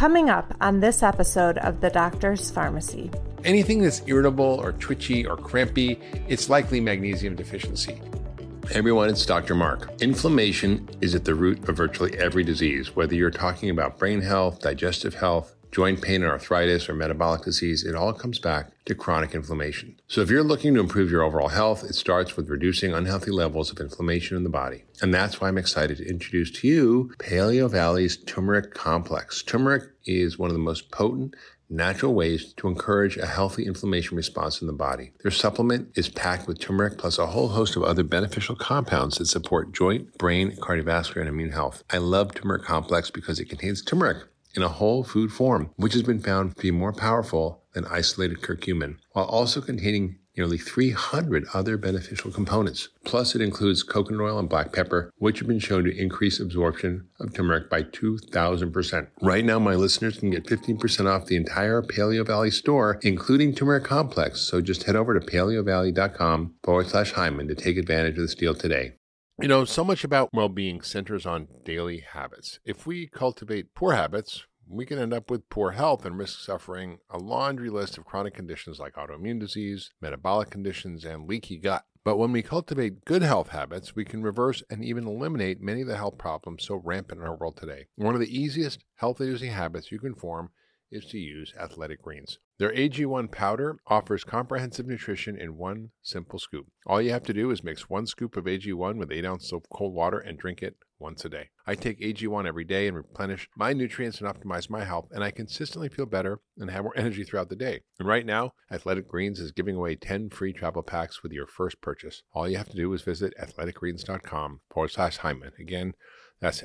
Coming up on this episode of The Doctor's Pharmacy. Anything that's irritable or twitchy or crampy, it's likely magnesium deficiency. Hey everyone, it's Dr. Mark. Inflammation is at the root of virtually every disease. Whether you're talking about brain health, digestive health, joint pain and arthritis, or metabolic disease, it all comes back to chronic inflammation. So if you're looking to improve your overall health, it starts with reducing unhealthy levels of inflammation in the body. And that's why I'm excited to introduce to you Paleo Valley's Turmeric Complex. Turmeric is one of the most potent natural ways to encourage a healthy inflammation response in the body. Their supplement is packed with turmeric plus a whole host of other beneficial compounds that support joint, brain, cardiovascular, and immune health. I love Turmeric Complex because it contains turmeric in a whole food form, which has been found to be more powerful than isolated curcumin, while also containing nearly 300 other beneficial components. Plus, it includes coconut oil and black pepper, which have been shown to increase absorption of turmeric by 2,000%. Right now, my listeners can get 15% off the entire Paleo Valley store, including Turmeric Complex. So just head over to paleovalley.com/Hyman to take advantage of this deal today. You know, so much about well-being centers on daily habits. If we cultivate poor habits, we can end up with poor health and risk suffering a laundry list of chronic conditions like autoimmune disease, metabolic conditions, and leaky gut. But when we cultivate good health habits, we can reverse and even eliminate many of the health problems so rampant in our world today. One of the easiest health-inducing habits you can form is to use Athletic Greens. Their AG1 powder offers comprehensive nutrition in one simple scoop. All you have to do is mix 1 scoop of AG1 with 8 ounces of cold water and drink it once a day. I take AG1 every day and replenish my nutrients and optimize my health, and I consistently feel better and have more energy throughout the day. And right now, Athletic Greens is giving away 10 free travel packs with your first purchase. All you have to do is visit athleticgreens.com/Hyman. Again, that's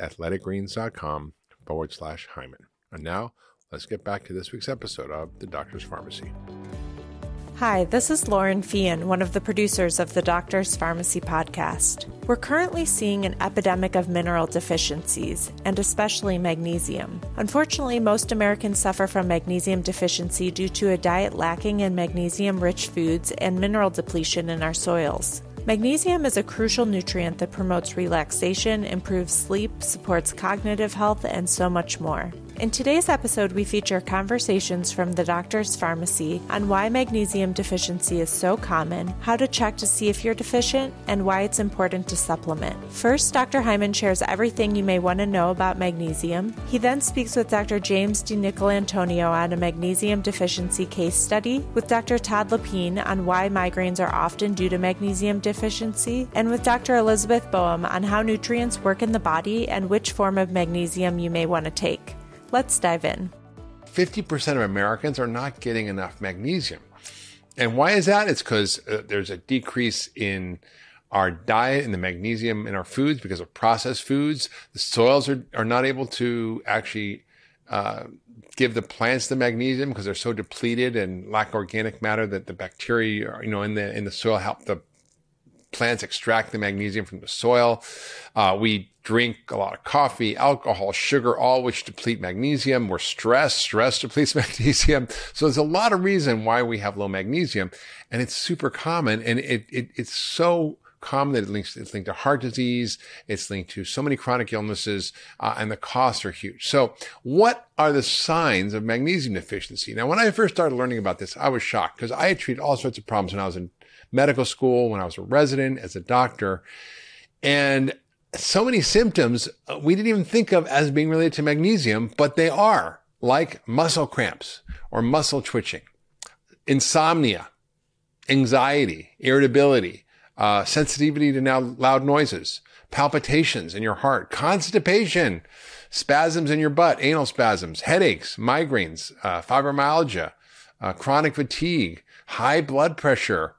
athleticgreens.com/Hyman. And now, let's get back to this week's episode of The Doctor's Pharmacy. Hi, this is Lauren Fian, one of the producers of the Doctor's Pharmacy podcast. We're currently seeing an epidemic of mineral deficiencies, and especially magnesium. Unfortunately, most Americans suffer from magnesium deficiency due to a diet lacking in magnesium-rich foods and mineral depletion in our soils. Magnesium is a crucial nutrient that promotes relaxation, improves sleep, supports cognitive health, and so much more. In today's episode, we feature conversations from the Doctor's Pharmacy on why magnesium deficiency is so common, how to check to see if you're deficient, and why it's important to supplement. First, Dr. Hyman shares everything you may want to know about magnesium. He then speaks with Dr. James DiNicolantonio on a magnesium deficiency case study, with Dr. Todd Lapine on why migraines are often due to magnesium deficiency, and with Dr. Elizabeth Boehm on how nutrients work in the body and which form of magnesium you may want to take. Let's dive in. 50% of Americans are not getting enough magnesium. And why is that? It's because there's a decrease in our diet and the magnesium in our foods because of processed foods. The soils are not able to actually give the plants the magnesium because they're so depleted and lack organic matter that the bacteria, in the soil help the plants extract the magnesium from the soil. We drink a lot of coffee, alcohol, sugar, all which deplete magnesium. We're stressed. Stress depletes magnesium. So there's a lot of reason why we have low magnesium, and it's super common. And it's so common that it's linked to heart disease. It's linked to so many chronic illnesses, and the costs are huge. So what are the signs of magnesium deficiency? Now, when I first started learning about this, I was shocked because I had treated all sorts of problems when I was in medical school, when I was a resident, as a doctor, and so many symptoms we didn't even think of as being related to magnesium, but they are, like muscle cramps or muscle twitching, insomnia, anxiety, irritability, sensitivity to now loud noises, palpitations in your heart, constipation, spasms in your butt, anal spasms, headaches, migraines, fibromyalgia, chronic fatigue, high blood pressure,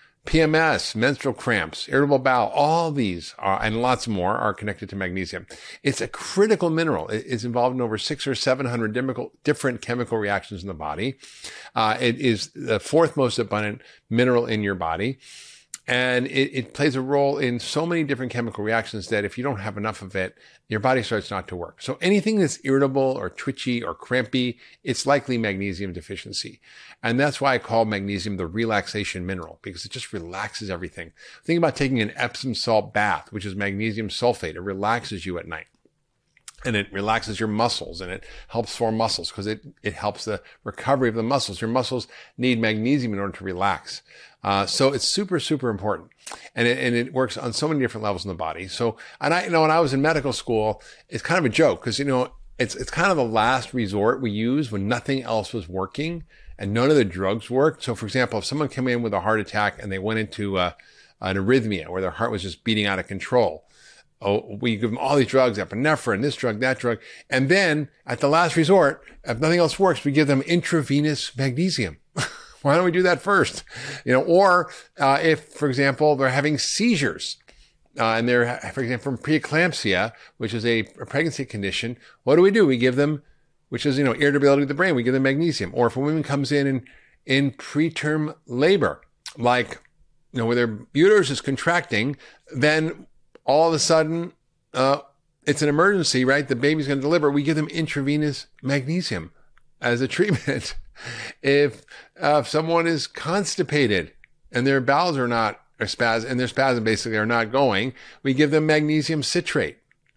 PMS, menstrual cramps, irritable bowel, all these and lots more are connected to magnesium. It's a critical mineral. It's involved in over 600 or 700 different chemical reactions in the body. It is the fourth most abundant mineral in your body. And it plays a role in so many different chemical reactions that if you don't have enough of it, your body starts not to work. So anything that's irritable or twitchy or crampy, it's likely magnesium deficiency. And that's why I call magnesium the relaxation mineral, because it just relaxes everything. Think about taking an Epsom salt bath, which is magnesium sulfate. It relaxes you at night. and it relaxes your muscles and it helps form muscles because it helps the recovery of the muscles. Your muscles need magnesium in order to relax. So it's super, super important. And it works on so many different levels in the body. So, and I, when I was in medical school, it's kind of a joke because, it's kind of the last resort we use when nothing else was working and none of the drugs worked. So for example, if someone came in with a heart attack and they went into an arrhythmia where their heart was just beating out of control, we give them all these drugs, epinephrine, this drug, that drug. And then at the last resort, if nothing else works, we give them intravenous magnesium. Why don't we do that first? Or if, for example, they're having seizures, and they're, for example, from preeclampsia, which is a pregnancy condition, what do? We give them, which is, irritability of the brain, we give them magnesium. Or if a woman comes in preterm labor, like, where their uterus is contracting, then all of a sudden, it's an emergency, right? The baby's going to deliver. We give them intravenous magnesium as a treatment. If someone is constipated and their bowels are not, or and their spasm basically are not going, we give them magnesium citrate.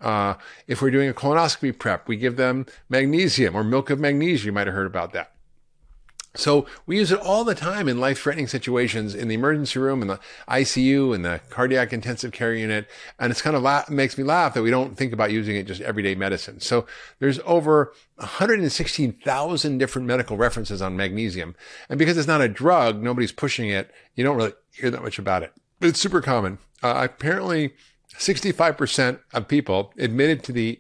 If we're doing a colonoscopy prep, we give them magnesium or milk of magnesia. You might have heard about that. So we use it all the time in life-threatening situations in the emergency room, in the ICU, in the cardiac intensive care unit. And it's kind of makes me laugh that we don't think about using it just everyday medicine. So there's over 116,000 different medical references on magnesium. And because it's not a drug, nobody's pushing it. You don't really hear that much about it. But it's super common. Apparently 65% of people admitted to the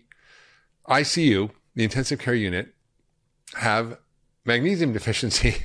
ICU, the intensive care unit, have magnesium deficiency.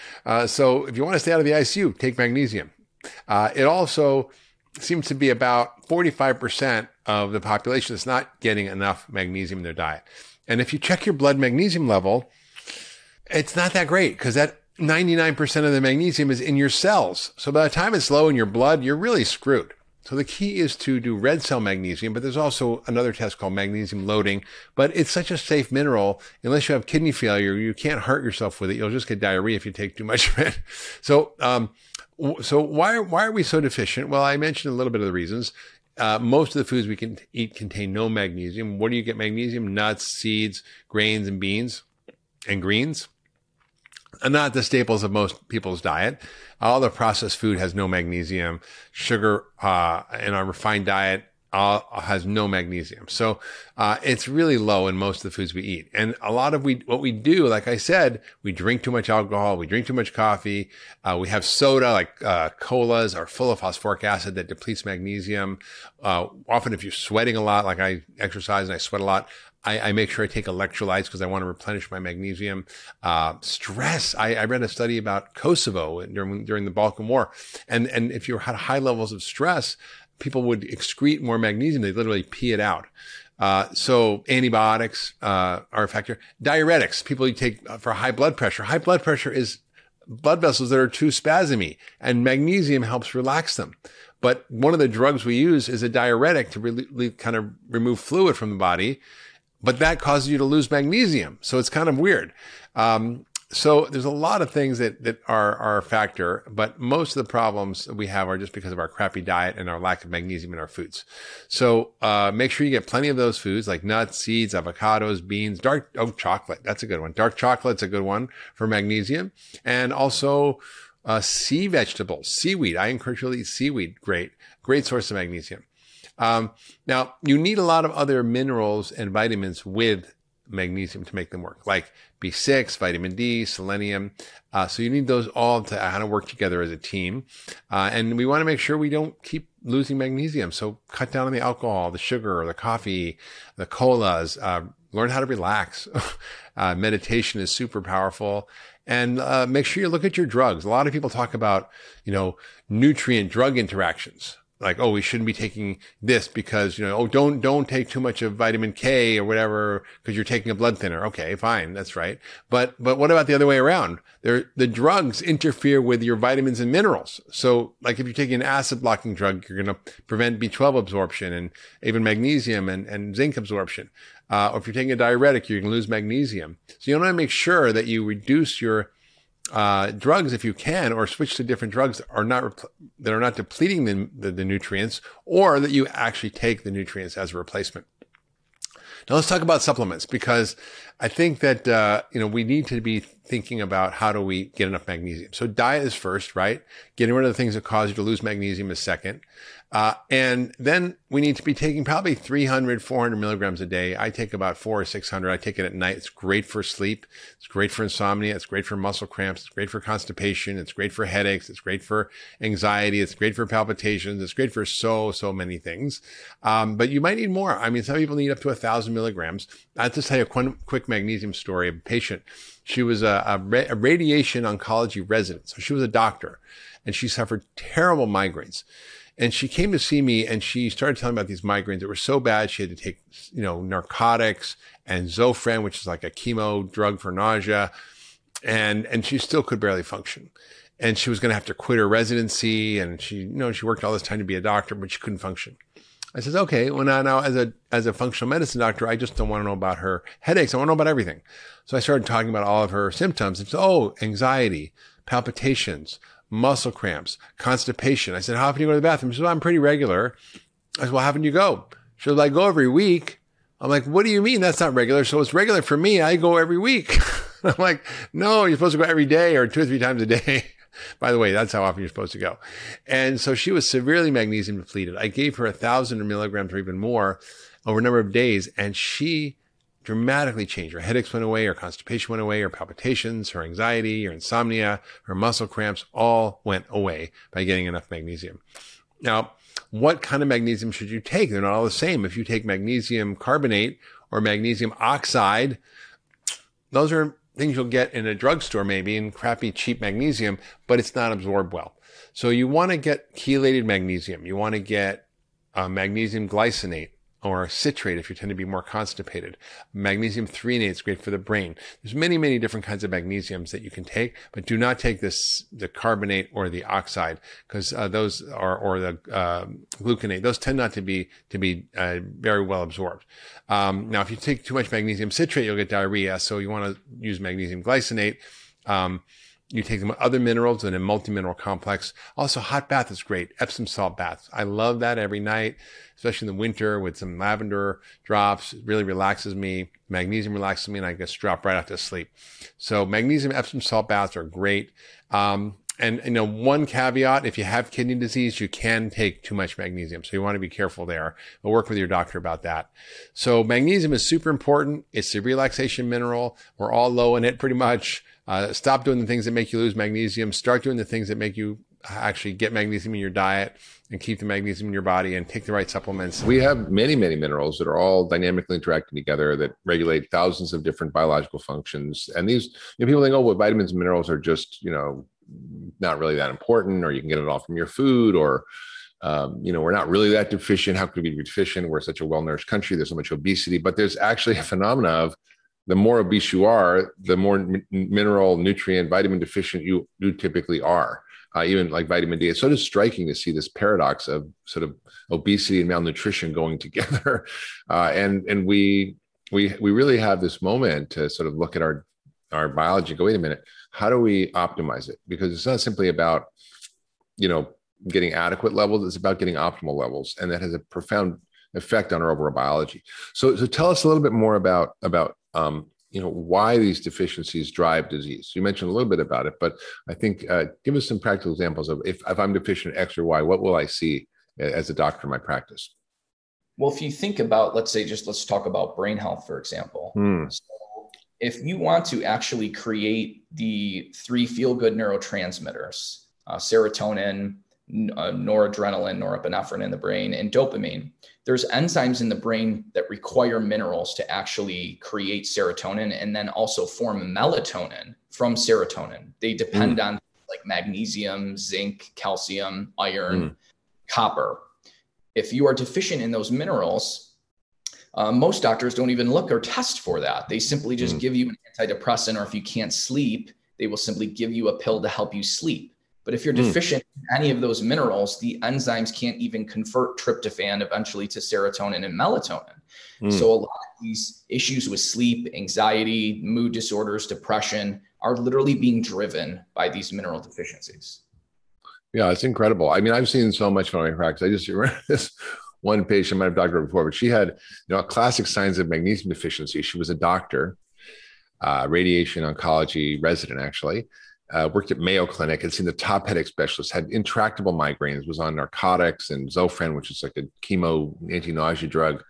So if you want to stay out of the ICU, take magnesium. It also seems to be about 45% of the population that's not getting enough magnesium in their diet. And if you check your blood magnesium level, it's not that great because that 99% of the magnesium is in your cells. So by the time it's low in your blood, you're really screwed. So the key is to do red cell magnesium, but there's also another test called magnesium loading. But it's such a safe mineral. Unless you have kidney failure, you can't hurt yourself with it. You'll just get diarrhea if you take too much of it. So why are we so deficient? Well, I mentioned a little bit of the reasons. Most of the foods we can eat contain no magnesium. Where do you get magnesium? Nuts, seeds, grains, and beans, and greens. And not the staples of most people's diet. All the processed food has no magnesium. Sugar in our refined diet has no magnesium. So it's really low in most of the foods we eat. And a lot of what we do, like I said, we drink too much alcohol, we drink too much coffee, we have soda, like colas are full of phosphoric acid that depletes magnesium. Often if you're sweating a lot, like I exercise and I sweat a lot, I make sure I take electrolytes because I want to replenish my magnesium. Stress. I read a study about Kosovo during the Balkan War. And if you had high levels of stress, people would excrete more magnesium. They literally pee it out. So antibiotics, are a factor. Diuretics, people you take for high blood pressure. High blood pressure is blood vessels that are too spasmy, and magnesium helps relax them. But one of the drugs we use is a diuretic to really kind of remove fluid from the body. But that causes you to lose magnesium. So it's kind of weird. So there's a lot of things that are a factor, but most of the problems we have are just because of our crappy diet and our lack of magnesium in our foods. So make sure you get plenty of those foods like nuts, seeds, avocados, beans, chocolate. That's a good one. Dark chocolate's a good one for magnesium. And also sea vegetables, seaweed. I encourage you to eat seaweed. Great source of magnesium. Now you need a lot of other minerals and vitamins with magnesium to make them work, like B6, vitamin D, selenium. So you need those all to kind of work together as a team. And we want to make sure we don't keep losing magnesium. So cut down on the alcohol, the sugar, the coffee, the colas, learn how to relax. Meditation is super powerful. And make sure you look at your drugs. A lot of people talk about, nutrient drug interactions. Like, we shouldn't be taking this because, don't take too much of vitamin K or whatever because you're taking a blood thinner. Okay, fine. That's right. But what about the other way around? The drugs interfere with your vitamins and minerals. So like if you're taking an acid blocking drug, you're going to prevent B12 absorption and even magnesium and zinc absorption. Or if you're taking a diuretic, you're going to lose magnesium. So you want to make sure that you reduce your drugs if you can, or switch to different drugs that are not depleting the nutrients, or that you actually take the nutrients as a replacement. Now let's talk about supplements, because I think that, we need to be thinking about how do we get enough magnesium. So diet is first, right? Getting rid of the things that cause you to lose magnesium is second. And then we need to be taking probably 300, 400 milligrams a day. I take about 400 or 600. I take it at night. It's great for sleep. It's great for insomnia. It's great for muscle cramps. It's great for constipation. It's great for headaches. It's great for anxiety. It's great for palpitations. It's great for so many things. But you might need more. I mean, some people need up to 1,000 milligrams. I'll just tell you a quick magnesium story of a patient. She was a radiation oncology resident. So she was a doctor, and she suffered terrible migraines. And she came to see me, and she started telling me about these migraines that were so bad she had to take, narcotics and Zofran, which is like a chemo drug for nausea. And she still could barely function. And she was going to have to quit her residency. And she worked all this time to be a doctor, but she couldn't function. I said, okay, well now as a functional medicine doctor, I just don't want to know about her headaches. I want to know about everything. So I started talking about all of her symptoms. And so, anxiety, palpitations, muscle cramps, constipation. I said, how often do you go to the bathroom? She said, well, I'm pretty regular. I said, well, how often do you go? She said, I go every week. I'm like, what do you mean that's not regular? So it's regular for me. I go every week. I'm like, no, you're supposed to go every day or 2 or 3 times a day. By the way, that's how often you're supposed to go. And so she was severely magnesium depleted. I gave her 1,000 milligrams or even more over a number of days, and she dramatically changed. Her headaches went away, her constipation went away, her palpitations, her anxiety, her insomnia, her muscle cramps all went away by getting enough magnesium. Now, what kind of magnesium should you take? They're not all the same. If you take magnesium carbonate or magnesium oxide, those are things you'll get in a drugstore maybe in crappy cheap magnesium, but it's not absorbed well. So you want to get chelated magnesium. You want to get magnesium glycinate or citrate if you tend to be more constipated. Magnesium threonate is great for the brain. There's many different kinds of magnesiums that you can take, but do not take the carbonate or the oxide, because those are, or the gluconate. Those tend not to be very well absorbed. Now, if you take too much magnesium citrate, you'll get diarrhea. So you want to use magnesium glycinate. You take them with other minerals in a multi-mineral complex. Also, hot bath is great. Epsom salt baths. I love that every night, especially in the winter with some lavender drops. It really relaxes me. Magnesium relaxes me, and I just drop right off to sleep. So magnesium Epsom salt baths are great. And one caveat, if you have kidney disease, you can take too much magnesium. So you want to be careful there, but work with your doctor about that. So magnesium is super important. It's a relaxation mineral. We're all low in it pretty much. Stop doing the things that make you lose magnesium. Start doing the things that make you actually get magnesium in your diet and keep the magnesium in your body, and take the right supplements. We have many minerals that are all dynamically interacting together that regulate thousands of different biological functions. And these, people think, oh, well, vitamins and minerals are just, not really that important, or you can get it all from your food, or, we're not really that deficient. How could we be deficient? We're such a well-nourished country. There's so much obesity, but there's actually a phenomena of the more obese you are, the more mineral, nutrient, vitamin deficient you typically are. Even like vitamin D. It's sort of striking to see this paradox of sort of obesity and malnutrition going together. And we really have this moment to sort of look at our biology and go, wait a minute, how do we optimize it? Because it's not simply about, getting adequate levels. It's about getting optimal levels. And that has a profound effect on our overall biology. So tell us a little bit more about why these deficiencies drive disease. You mentioned a little bit about it, but I think give us some practical examples of if I'm deficient in X or Y, what will I see as a doctor in my practice? Well, if you think about, let's talk about brain health, for example. So if you want to actually create the 3 feel-good neurotransmitters, serotonin, noradrenaline, norepinephrine in the brain, and dopamine, there's enzymes in the brain that require minerals to actually create serotonin and then also form melatonin from serotonin. They depend on like magnesium, zinc, calcium, iron, copper. If you are deficient in those minerals, most doctors don't even look or test for that. They simply just give you an antidepressant, or if you can't sleep, they will simply give you a pill to help you sleep. But if you're deficient in any of those minerals, the enzymes can't even convert tryptophan eventually to serotonin and melatonin. So a lot of these issues with sleep, anxiety, mood disorders, depression are literally being driven by these mineral deficiencies. Yeah, it's incredible. I mean, I've seen so much from my practice. I just remember this one patient, I might have talked to her before, but she had, classic signs of magnesium deficiency. She was a doctor, radiation oncology resident, actually. Worked at Mayo Clinic, had seen the top headache specialist, had intractable migraines, was on narcotics and Zofran, which is like a chemo anti-nausea drug.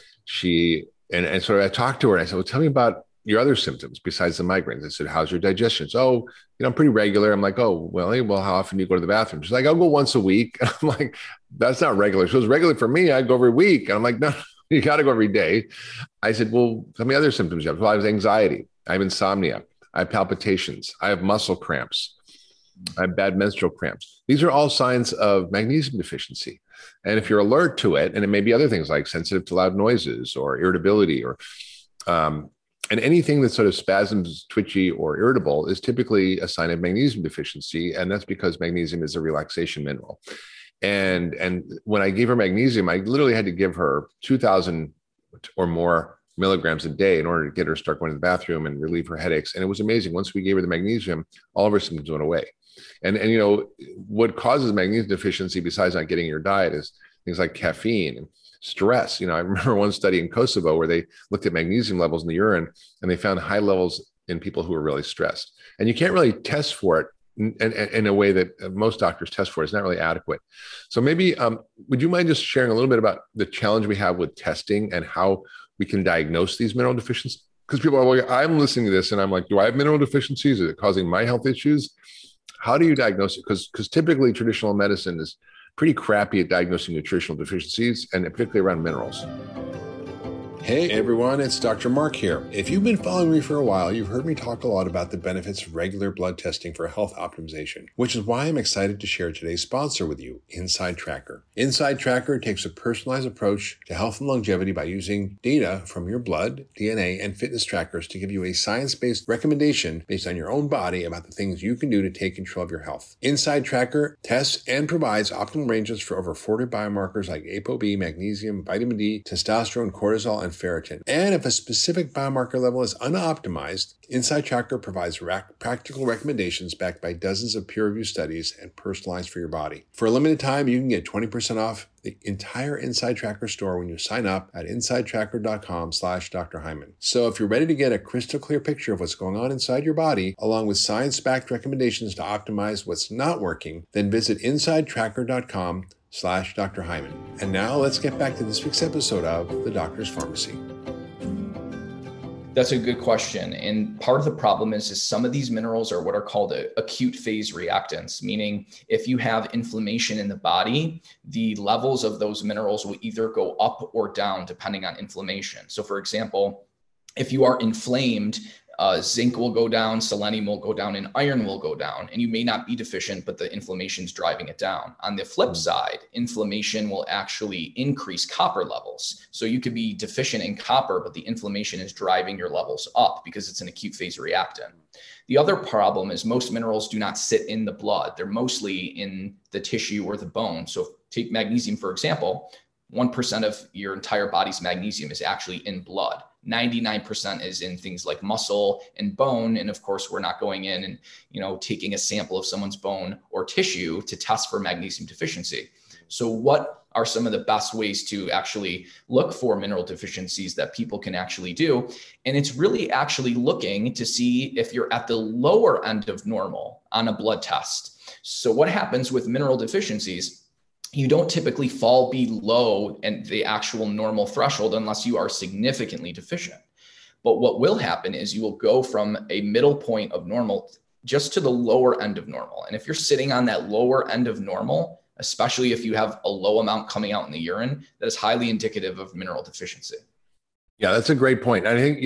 And so I talked to her and I said, well, tell me about your other symptoms besides the migraines. I said, how's your digestion? So, I'm pretty regular. I'm like, oh, well, how often do you go to the bathroom? She's like, I'll go once a week. And I'm like, that's not regular. She was regular for me. I'd go every week. And I'm like, no, you got to go every day. I said, well, tell me other symptoms you have. Well, I have anxiety. I have insomnia. I have palpitations. I have muscle cramps. I have bad menstrual cramps. These are all signs of magnesium deficiency. And if you're alert to it, and it may be other things like sensitive to loud noises or irritability or, and anything that's sort of spasms, twitchy, or irritable is typically a sign of magnesium deficiency. And that's because magnesium is a relaxation mineral. And when I gave her magnesium, I literally had to give her 2,000 or more milligrams a day in order to get her to start going to the bathroom and relieve her headaches. And it was amazing. Once we gave her the magnesium, all of her symptoms went away. And what causes magnesium deficiency besides not getting your diet is things like caffeine and stress. I remember one study in Kosovo where they looked at magnesium levels in the urine and they found high levels in people who were really stressed. And you can't really test for it in a way that most doctors test for. It's not really adequate. So maybe, would you mind just sharing a little bit about the challenge we have with testing and how we can diagnose these mineral deficiencies? Because people are like, I'm listening to this and I'm like, do I have mineral deficiencies? Is it causing my health issues? How do you diagnose it? Because typically traditional medicine is pretty crappy at diagnosing nutritional deficiencies, and particularly around minerals. Hey everyone, it's Dr. Mark here. If you've been following me for a while, you've heard me talk a lot about the benefits of regular blood testing for health optimization, which is why I'm excited to share today's sponsor with you, Inside Tracker. Inside Tracker takes a personalized approach to health and longevity by using data from your blood, DNA, and fitness trackers to give you a science-based recommendation based on your own body about the things you can do to take control of your health. Inside Tracker tests and provides optimal ranges for over 40 biomarkers like ApoB, magnesium, vitamin D, testosterone, cortisol, and ferritin. And if a specific biomarker level is unoptimized, Inside Tracker provides practical recommendations backed by dozens of peer-reviewed studies and personalized for your body. For a limited time, you can get 20% off the entire Inside Tracker store when you sign up at insidetracker.com/Dr. Hyman. So if you're ready to get a crystal clear picture of what's going on inside your body, along with science-backed recommendations to optimize what's not working, then visit insidetracker.com/Dr. Hyman. And now let's get back to this week's episode of The Doctor's Pharmacy. That's a good question. And part of the problem is some of these minerals are what are called acute phase reactants, meaning if you have inflammation in the body, the levels of those minerals will either go up or down depending on inflammation. So for example, if you are inflamed, zinc will go down, selenium will go down, and iron will go down. And you may not be deficient, but the inflammation is driving it down. On the flip side, inflammation will actually increase copper levels. So you could be deficient in copper, but the inflammation is driving your levels up because it's an acute phase reactant. The other problem is most minerals do not sit in the blood. They're mostly in the tissue or the bone. So take magnesium, for example, 1% of your entire body's magnesium is actually in blood. 99% is in things like muscle and bone. And of course, we're not going in and, taking a sample of someone's bone or tissue to test for magnesium deficiency. So what are some of the best ways to actually look for mineral deficiencies that people can actually do? And it's really actually looking to see if you're at the lower end of normal on a blood test. So what happens with mineral deficiencies? You don't typically fall below the actual normal threshold unless you are significantly deficient. But what will happen is you will go from a middle point of normal just to the lower end of normal. And if you're sitting on that lower end of normal, especially if you have a low amount coming out in the urine, that is highly indicative of mineral deficiency. Yeah, that's a great point. I think,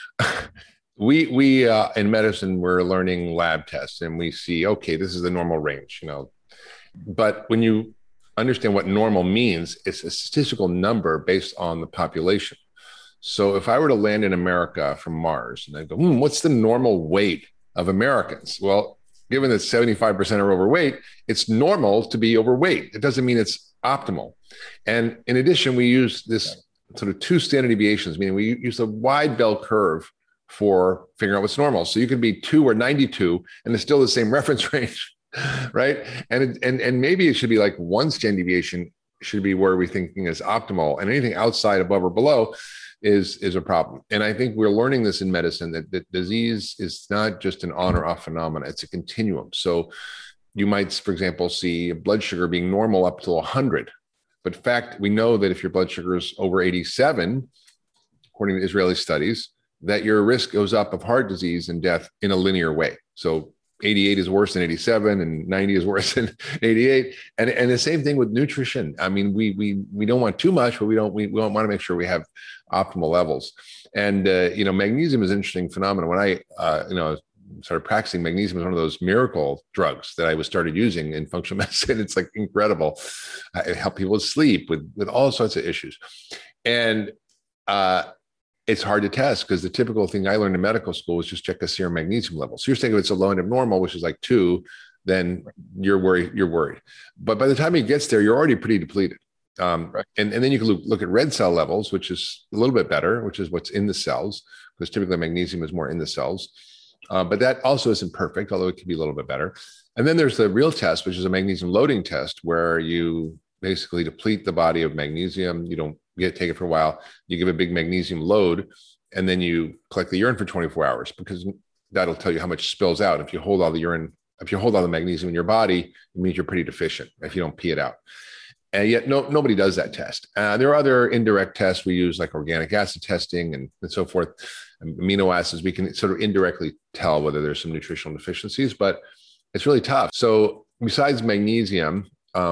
we in medicine, we're learning lab tests and we see, okay, this is the normal range, but when you understand what normal means, it's a statistical number based on the population. So if I were to land in America from Mars and I go, what's the normal weight of Americans? Well, given that 75% are overweight, it's normal to be overweight. It doesn't mean it's optimal. And in addition, we use this sort of 2 standard deviations, meaning we use a wide bell curve for figuring out what's normal. So you could be 2 or 92 and it's still the same reference range. Right. And maybe it should be like 1 standard deviation should be where we're thinking is optimal, and anything outside, above, or below is a problem. And I think we're learning this in medicine, that disease is not just an on or off phenomena, it's a continuum. So you might, for example, see blood sugar being normal up to 100. But in fact, we know that if your blood sugar is over 87, according to Israeli studies, that your risk goes up of heart disease and death in a linear way. So 88 is worse than 87, and 90 is worse than 88. And the same thing with nutrition. I mean, we don't want too much, but we want to make sure we have optimal levels. And magnesium is an interesting phenomenon. When I started practicing, magnesium was one of those miracle drugs that I started using in functional medicine. It's like incredible. It helped people sleep with all sorts of issues. And it's hard to test because the typical thing I learned in medical school was just check the serum magnesium level. So you're saying if it's a low end of normal, which is like 2, then you're worried. But by the time it gets there, you're already pretty depleted. Right. And then you can look at red cell levels, which is a little bit better, which is what's in the cells, because typically magnesium is more in the cells. But that also isn't perfect, although it can be a little bit better. And then there's the real test, which is a magnesium loading test, where you basically deplete the body of magnesium. You don't take it for a while. You give a big magnesium load, and then you collect the urine for 24 hours, because that'll tell you how much spills out. If you hold all the magnesium in your body, it means you're pretty deficient if you don't pee it out. And yet nobody does that test. There are other indirect tests we use, like organic acid testing and so forth, amino acids. We can sort of indirectly tell whether there's some nutritional deficiencies, but it's really tough. So besides magnesium,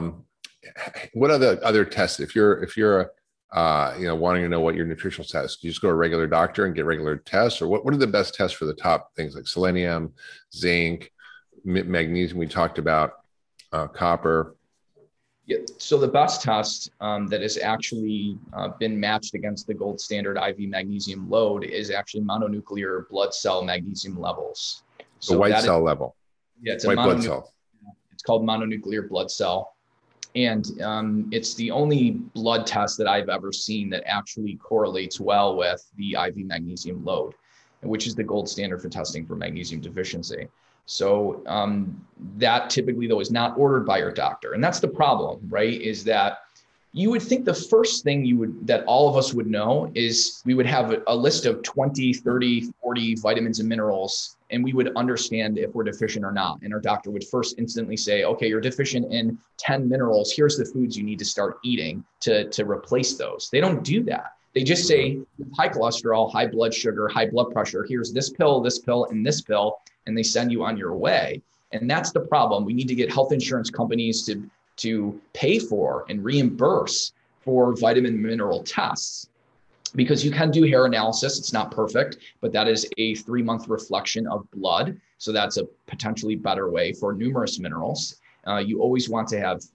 what are the other tests? If you're wanting to know what your nutritional status, do you just go to a regular doctor and get regular tests, or what are the best tests for the top things like selenium, zinc, magnesium we talked about, copper? Yeah. So the best test that has actually been matched against the gold standard IV magnesium load is actually mononuclear blood cell magnesium levels. So the white cell level. Yeah, it's white blood cell. It's called mononuclear blood cell. And it's the only blood test that I've ever seen that actually correlates well with the IV magnesium load, which is the gold standard for testing for magnesium deficiency. So that typically, though, is not ordered by your doctor. And that's the problem, right? Is that you would think the first thing that all of us would know is we would have a list of 20, 30, 40 vitamins and minerals, and we would understand if we're deficient or not. And our doctor would first instantly say, okay, you're deficient in 10 minerals. Here's the foods you need to start eating to replace those. They don't do that. They just say high cholesterol, high blood sugar, high blood pressure. Here's this pill, and this pill, and they send you on your way. And that's the problem. We need to get health insurance companies to pay for and reimburse for vitamin and mineral tests, because you can do hair analysis. It's not perfect, but that is a 3-month reflection of blood. So that's a potentially better way for numerous minerals. You always want to have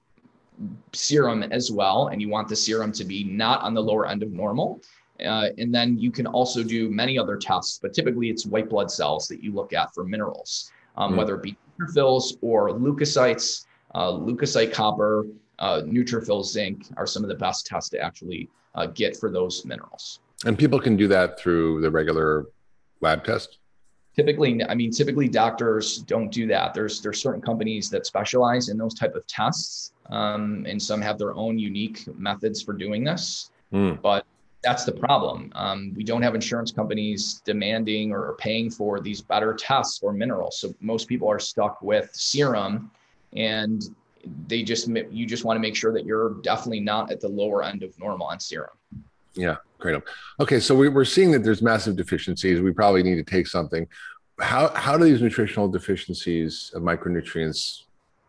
serum as well, and you want the serum to be not on the lower end of normal. And then you can also do many other tests, but typically it's white blood cells that you look at for minerals, whether it be neutrophils or leukocytes. Leukocyte copper, neutrophil zinc are some of the best tests to actually get for those minerals. And people can do that through the regular lab test? Typically doctors don't do that. There's certain companies that specialize in those type of tests, and some have their own unique methods for doing this. But that's the problem. We don't have insurance companies demanding or paying for these better tests for minerals. So most people are stuck with serum, and you just want to make sure that you're definitely not at the lower end of normal on serum. Yeah, great. Okay, so we're seeing that there's massive deficiencies. We probably need to take something. How do these nutritional deficiencies of micronutrients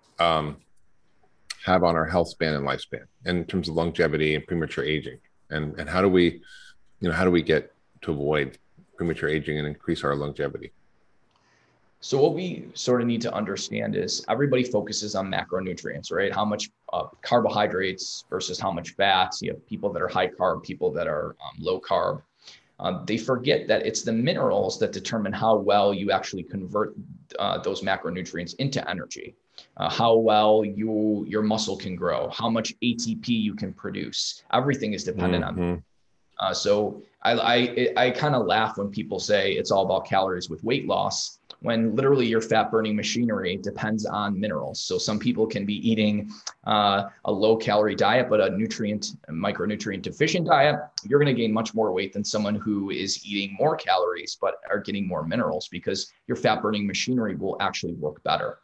have on our health span and lifespan, and in terms of longevity and premature aging? And how do we get to avoid premature aging and increase our longevity? So what we sort of need to understand is everybody focuses on macronutrients, right? How much carbohydrates versus how much fats. You have people that are high carb, people that are low carb. They forget that it's the minerals that determine how well you actually convert those macronutrients into energy, how well your muscle can grow, how much ATP you can produce. Everything is dependent on. So I kind of laugh when people say it's all about calories with weight loss. when literally your fat burning machinery depends on minerals. So some people can be eating a low calorie diet, but a micronutrient deficient diet. You're going to gain much more weight than someone who is eating more calories, but are getting more minerals, because your fat burning machinery will actually work better.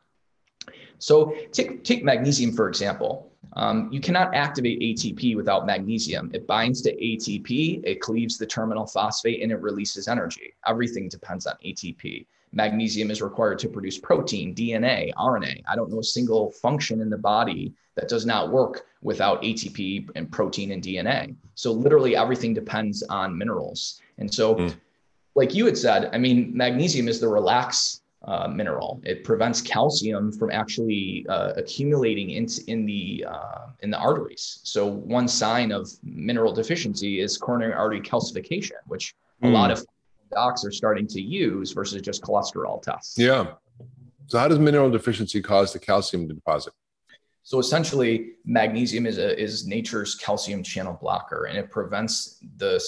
So take magnesium, for example. You cannot activate ATP without magnesium. It binds to ATP, it cleaves the terminal phosphate, and it releases energy. Everything depends on ATP. Magnesium is required to produce protein, DNA, RNA. I don't know a single function in the body that does not work without ATP and protein and DNA. So literally everything depends on minerals. And so, like you had said, I mean, magnesium is the relax mineral. It prevents calcium from actually accumulating in the arteries. So one sign of mineral deficiency is coronary artery calcification, which a lot of docs are starting to use versus just cholesterol tests. Yeah. So how does mineral deficiency cause the calcium to deposit? So essentially, magnesium is nature's calcium channel blocker, and it prevents the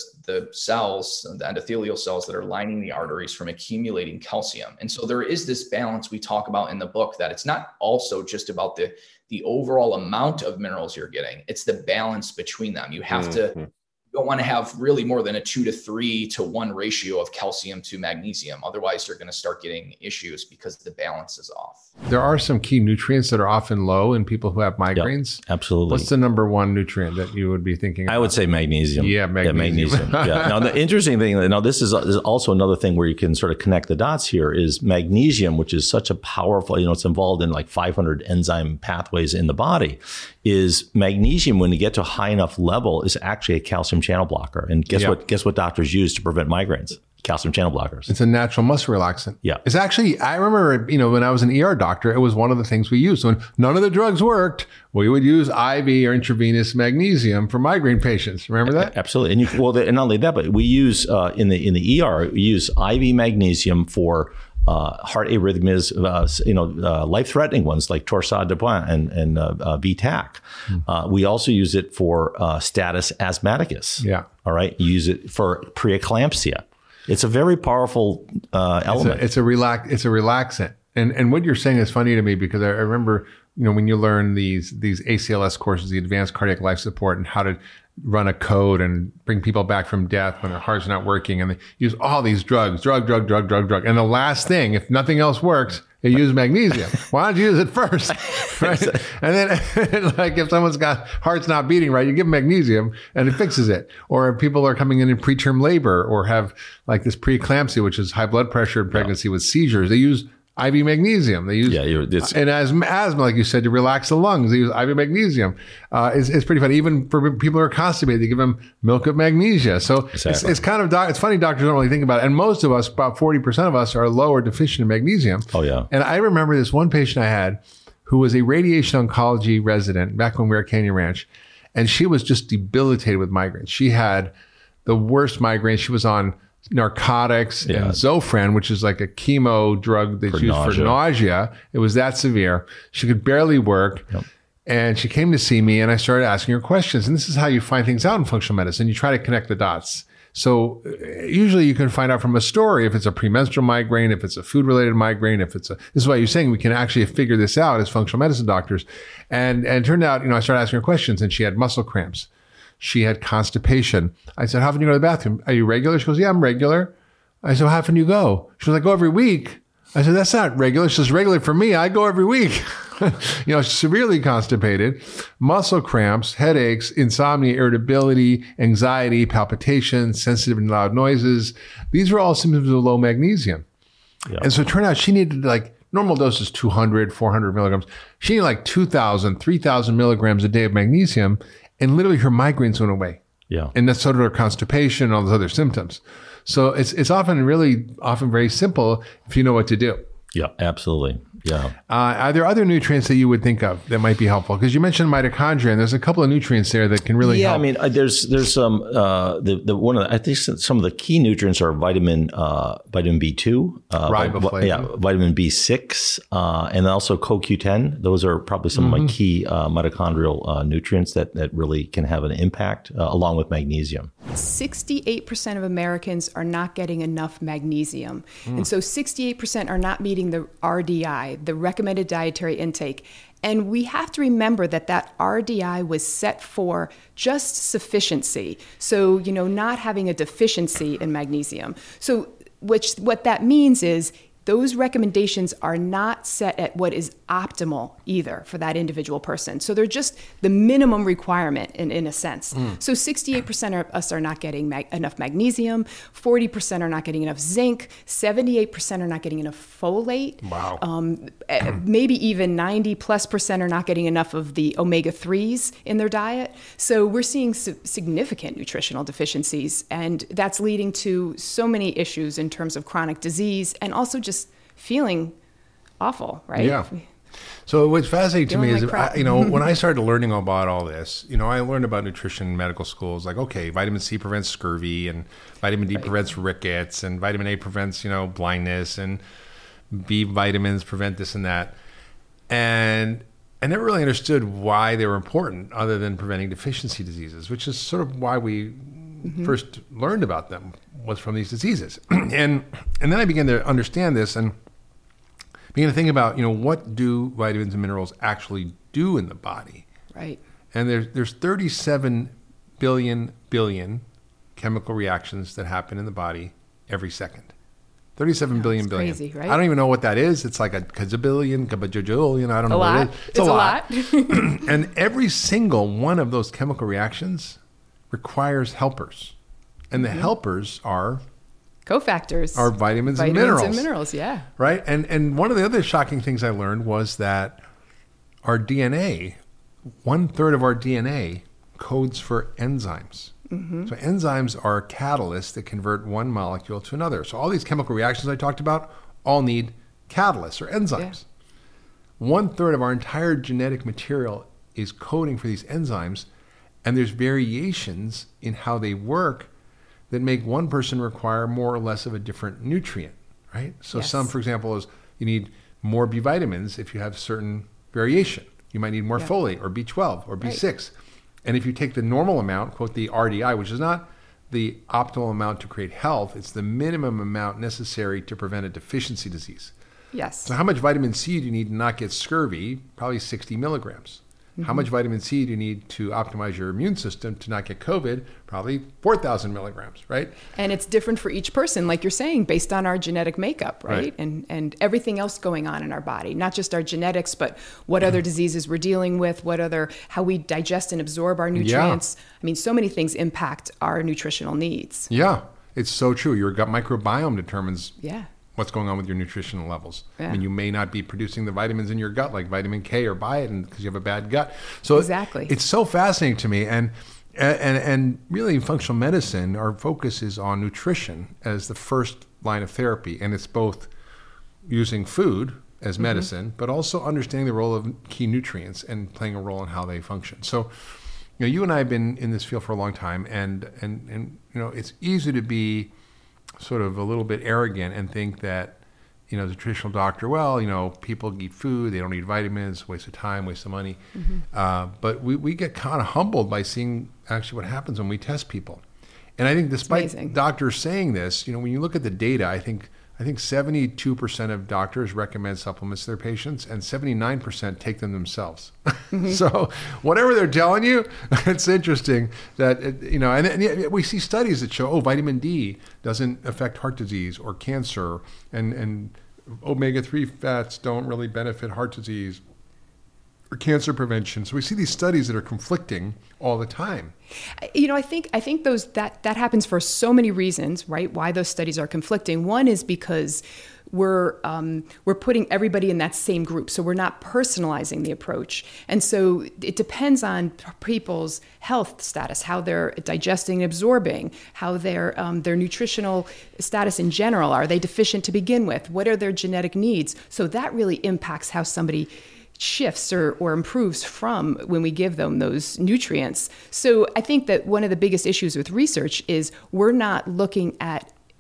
cells, the endothelial cells that are lining the arteries, from accumulating calcium. And so there is this balance we talk about in the book, that it's not also just about the overall amount of minerals you're getting. It's the balance between them. You have to, you don't want to have really more than a 2 to 3 to 1 ratio of calcium to magnesium. Otherwise, you're going to start getting issues because the balance is off. There are some key nutrients that are often low in people who have migraines. Yep, absolutely. What's the number one nutrient that you would be thinking about? I would say magnesium. Yeah, magnesium. Yeah. Now, the interesting thing, this is also another thing where you can sort of connect the dots here, is magnesium, which is such a powerful, it's involved in like 500 enzyme pathways in the body, is magnesium, when you get to a high enough level, is actually a calcium channel blocker. And guess what doctors use to prevent migraines? Calcium channel blockers. It's a natural muscle relaxant. Yeah. It's actually, I remember, when I was an ER doctor, it was one of the things we used. When none of the drugs worked, we would use IV or intravenous magnesium for migraine patients. Remember that? Absolutely. And and not only that, but we use in the ER, we use IV magnesium for heart arrhythmias, life-threatening ones like Torsades de Pointes and V-tach. We also use it for status asthmaticus. Yeah. All right. You use it for preeclampsia. It's a very powerful element. It's a relaxant. And what you're saying is funny to me, because I remember, when you learn these ACLS courses, the Advanced Cardiac Life Support, and how to run a code and bring people back from death when their heart's not working, and they use all these drugs, drug. And the last thing, if nothing else works, they use magnesium. Why don't you use it first? Right? And then, like, if someone's got heart's not beating right, you give them magnesium and it fixes it. Or if people are coming in preterm labor or have like this preeclampsia, which is high blood pressure in pregnancy with seizures, they use IV magnesium. They use and asthma, like you said, to relax the lungs. They use IV magnesium. It's pretty funny. Even for people who are constipated, they give them milk of magnesia. So it's kind of it's funny. Doctors don't really think about it. And most of us, about 40% of us, are low or deficient in magnesium. Oh yeah. And I remember this one patient I had who was a radiation oncology resident back when we were at Canyon Ranch, and she was just debilitated with migraines. She had the worst migraines. She was on narcotics and Zofran, which is like a chemo drug that's used for nausea. It was that severe. She could barely work. Yep. And she came to see me, and I started asking her questions. And this is how you find things out in functional medicine. You try to connect the dots. So usually you can find out from a story if it's a premenstrual migraine, if it's a food-related migraine, this is why you're saying we can actually figure this out as functional medicine doctors. And it turned out, I started asking her questions, and she had muscle cramps. She had constipation. I said, how often do you go to the bathroom? Are you regular? She goes, yeah, I'm regular. I said, how often do you go? She was like, I go every week. I said, that's not regular. She says, regular for me. I go every week. Severely constipated, muscle cramps, headaches, insomnia, irritability, anxiety, palpitations, sensitive and loud noises. These were all symptoms of low magnesium. Yeah. And so it turned out she needed normal dose is 200, 400 milligrams. She needed 2,000, 3,000 milligrams a day of magnesium. And literally her migraines went away. Yeah. And that's sort of her constipation and all those other symptoms. So it's often very simple if you know what to do. Yeah, absolutely. Yeah. Are there other nutrients that you would think of that might be helpful? Because you mentioned mitochondria, and there's a couple of nutrients there that can really help. Yeah, I mean, there's some I think some of the key nutrients are vitamin B2, vitamin B6, and also CoQ10. Those are probably some of my key mitochondrial nutrients that really can have an impact, along with magnesium. 68% of Americans are not getting enough magnesium. And so 68% are not meeting the RDI, the recommended dietary intake. And we have to remember that that RDI was set for just sufficiency. So, not having a deficiency in magnesium. So what that means is those recommendations are not set at what is optimal either for that individual person. So they're just the minimum requirement in a sense. So 68% of us are not getting enough magnesium, 40% are not getting enough zinc, 78% are not getting enough folate. Wow. Maybe even 90+% are not getting enough of the omega-3s in their diet. So we're seeing significant nutritional deficiencies, and that's leading to so many issues in terms of chronic disease and also just feeling awful, right? Yeah. So what's fascinating to me is, crap. when I started learning about all this, I learned about nutrition in medical schools. Like, okay, vitamin C prevents scurvy, and vitamin D prevents rickets, and vitamin A prevents, blindness, and B vitamins prevent this and that. And I never really understood why they were important other than preventing deficiency diseases, which is sort of why we first learned about them, was from these diseases. And then I began to understand this and began to think about, what do vitamins and minerals actually do in the body? Right. And there's 37 billion chemical reactions that happen in the body every second. 37 billion. Crazy, right? I don't even know what that is. It's like a kazabillion, I don't know what it is. It's a lot. And every single one of those chemical reactions requires helpers. And the helpers are cofactors, are vitamins and minerals. Yeah. Right? And one of the other shocking things I learned was that our DNA, 1/3 of our DNA codes for enzymes. So enzymes are catalysts that convert one molecule to another. So all these chemical reactions I talked about all need catalysts or enzymes. 1/3 of our entire genetic material is coding for these enzymes, and there's variations in how they work that make one person require more or less of a different nutrient, right? So some, for example, is you need more B vitamins if you have certain variation. You might need more folate or B12 or B6. And if you take the normal amount, quote the RDI, which is not the optimal amount to create health, it's the minimum amount necessary to prevent a deficiency disease. Yes. So how much vitamin C do you need to not get scurvy? Probably 60 milligrams. How much vitamin C do you need to optimize your immune system to not get COVID? Probably 4,000 milligrams, right? And it's different for each person, like you're saying, based on our genetic makeup, right? And everything else going on in our body, not just our genetics, but what other diseases we're dealing with, how we digest and absorb our nutrients. I mean, so many things impact our nutritional needs. Yeah, it's so true. Your gut microbiome determines what's going on with your nutritional levels. I mean, you may not be producing the vitamins in your gut, like vitamin K or biotin, because you have a bad gut. So it's so fascinating to me. And really in functional medicine, our focus is on nutrition as the first line of therapy. And it's both using food as medicine, but also understanding the role of key nutrients and playing a role in how they function. So, you and I have been in this field for a long time, and it's easy to be sort of a little bit arrogant and think that, as a traditional doctor, people eat food, they don't eat vitamins, waste of time, waste of money. But we get kind of humbled by seeing actually what happens when we test people. And I think despite doctors saying this, when you look at the data, I think 72% of doctors recommend supplements to their patients, and 79% take them themselves. So whatever they're telling you, it's interesting that, and we see studies that show, vitamin D doesn't affect heart disease or cancer, and omega-3 fats don't really benefit heart disease or cancer prevention. So we see these studies that are conflicting all the time. I think those that happens for so many reasons, right? Why those studies are conflicting. One is because we're putting everybody in that same group, so we're not personalizing the approach, and so it depends on people's health status, how they're digesting and absorbing, how their nutritional status in general. Are they deficient to begin with? What are their genetic needs? So that really impacts how somebody shifts or improves from when we give them those nutrients. So I think that one of the biggest issues with research is we're not looking at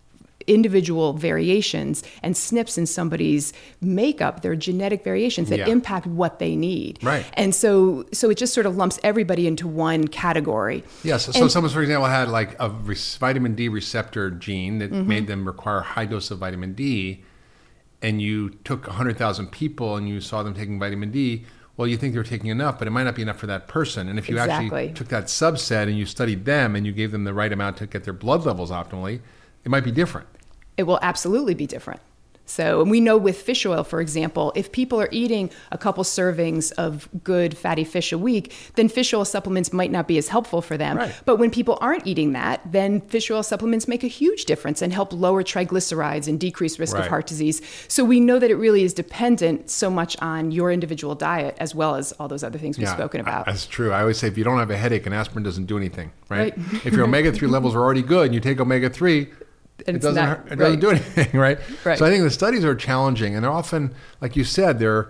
individual variations and SNPs in somebody's makeup. They're genetic variations that impact what they need. Right. And so it just sort of lumps everybody into one category. Yes. So someone, for example, had like a vitamin D receptor gene that made them require a high dose of vitamin D, and you took 100,000 people and you saw them taking vitamin D. Well, you think they're taking enough, but it might not be enough for that person. And if you actually took that subset and you studied them and you gave them the right amount to get their blood levels optimally, it might be different. It will absolutely be different. So, and we know with fish oil, for example, if people are eating a couple servings of good fatty fish a week, then fish oil supplements might not be as helpful for them. Right. But when people aren't eating that, then fish oil supplements make a huge difference and help lower triglycerides and decrease risk of heart disease. So we know that it really is dependent so much on your individual diet as well as all those other things we've spoken about. That's true. I always say if you don't have a headache, an aspirin doesn't do anything, right? If your omega-3 levels are already good and you take omega-3, it doesn't do anything, right? So I think the studies are challenging, and they're often, like you said, they're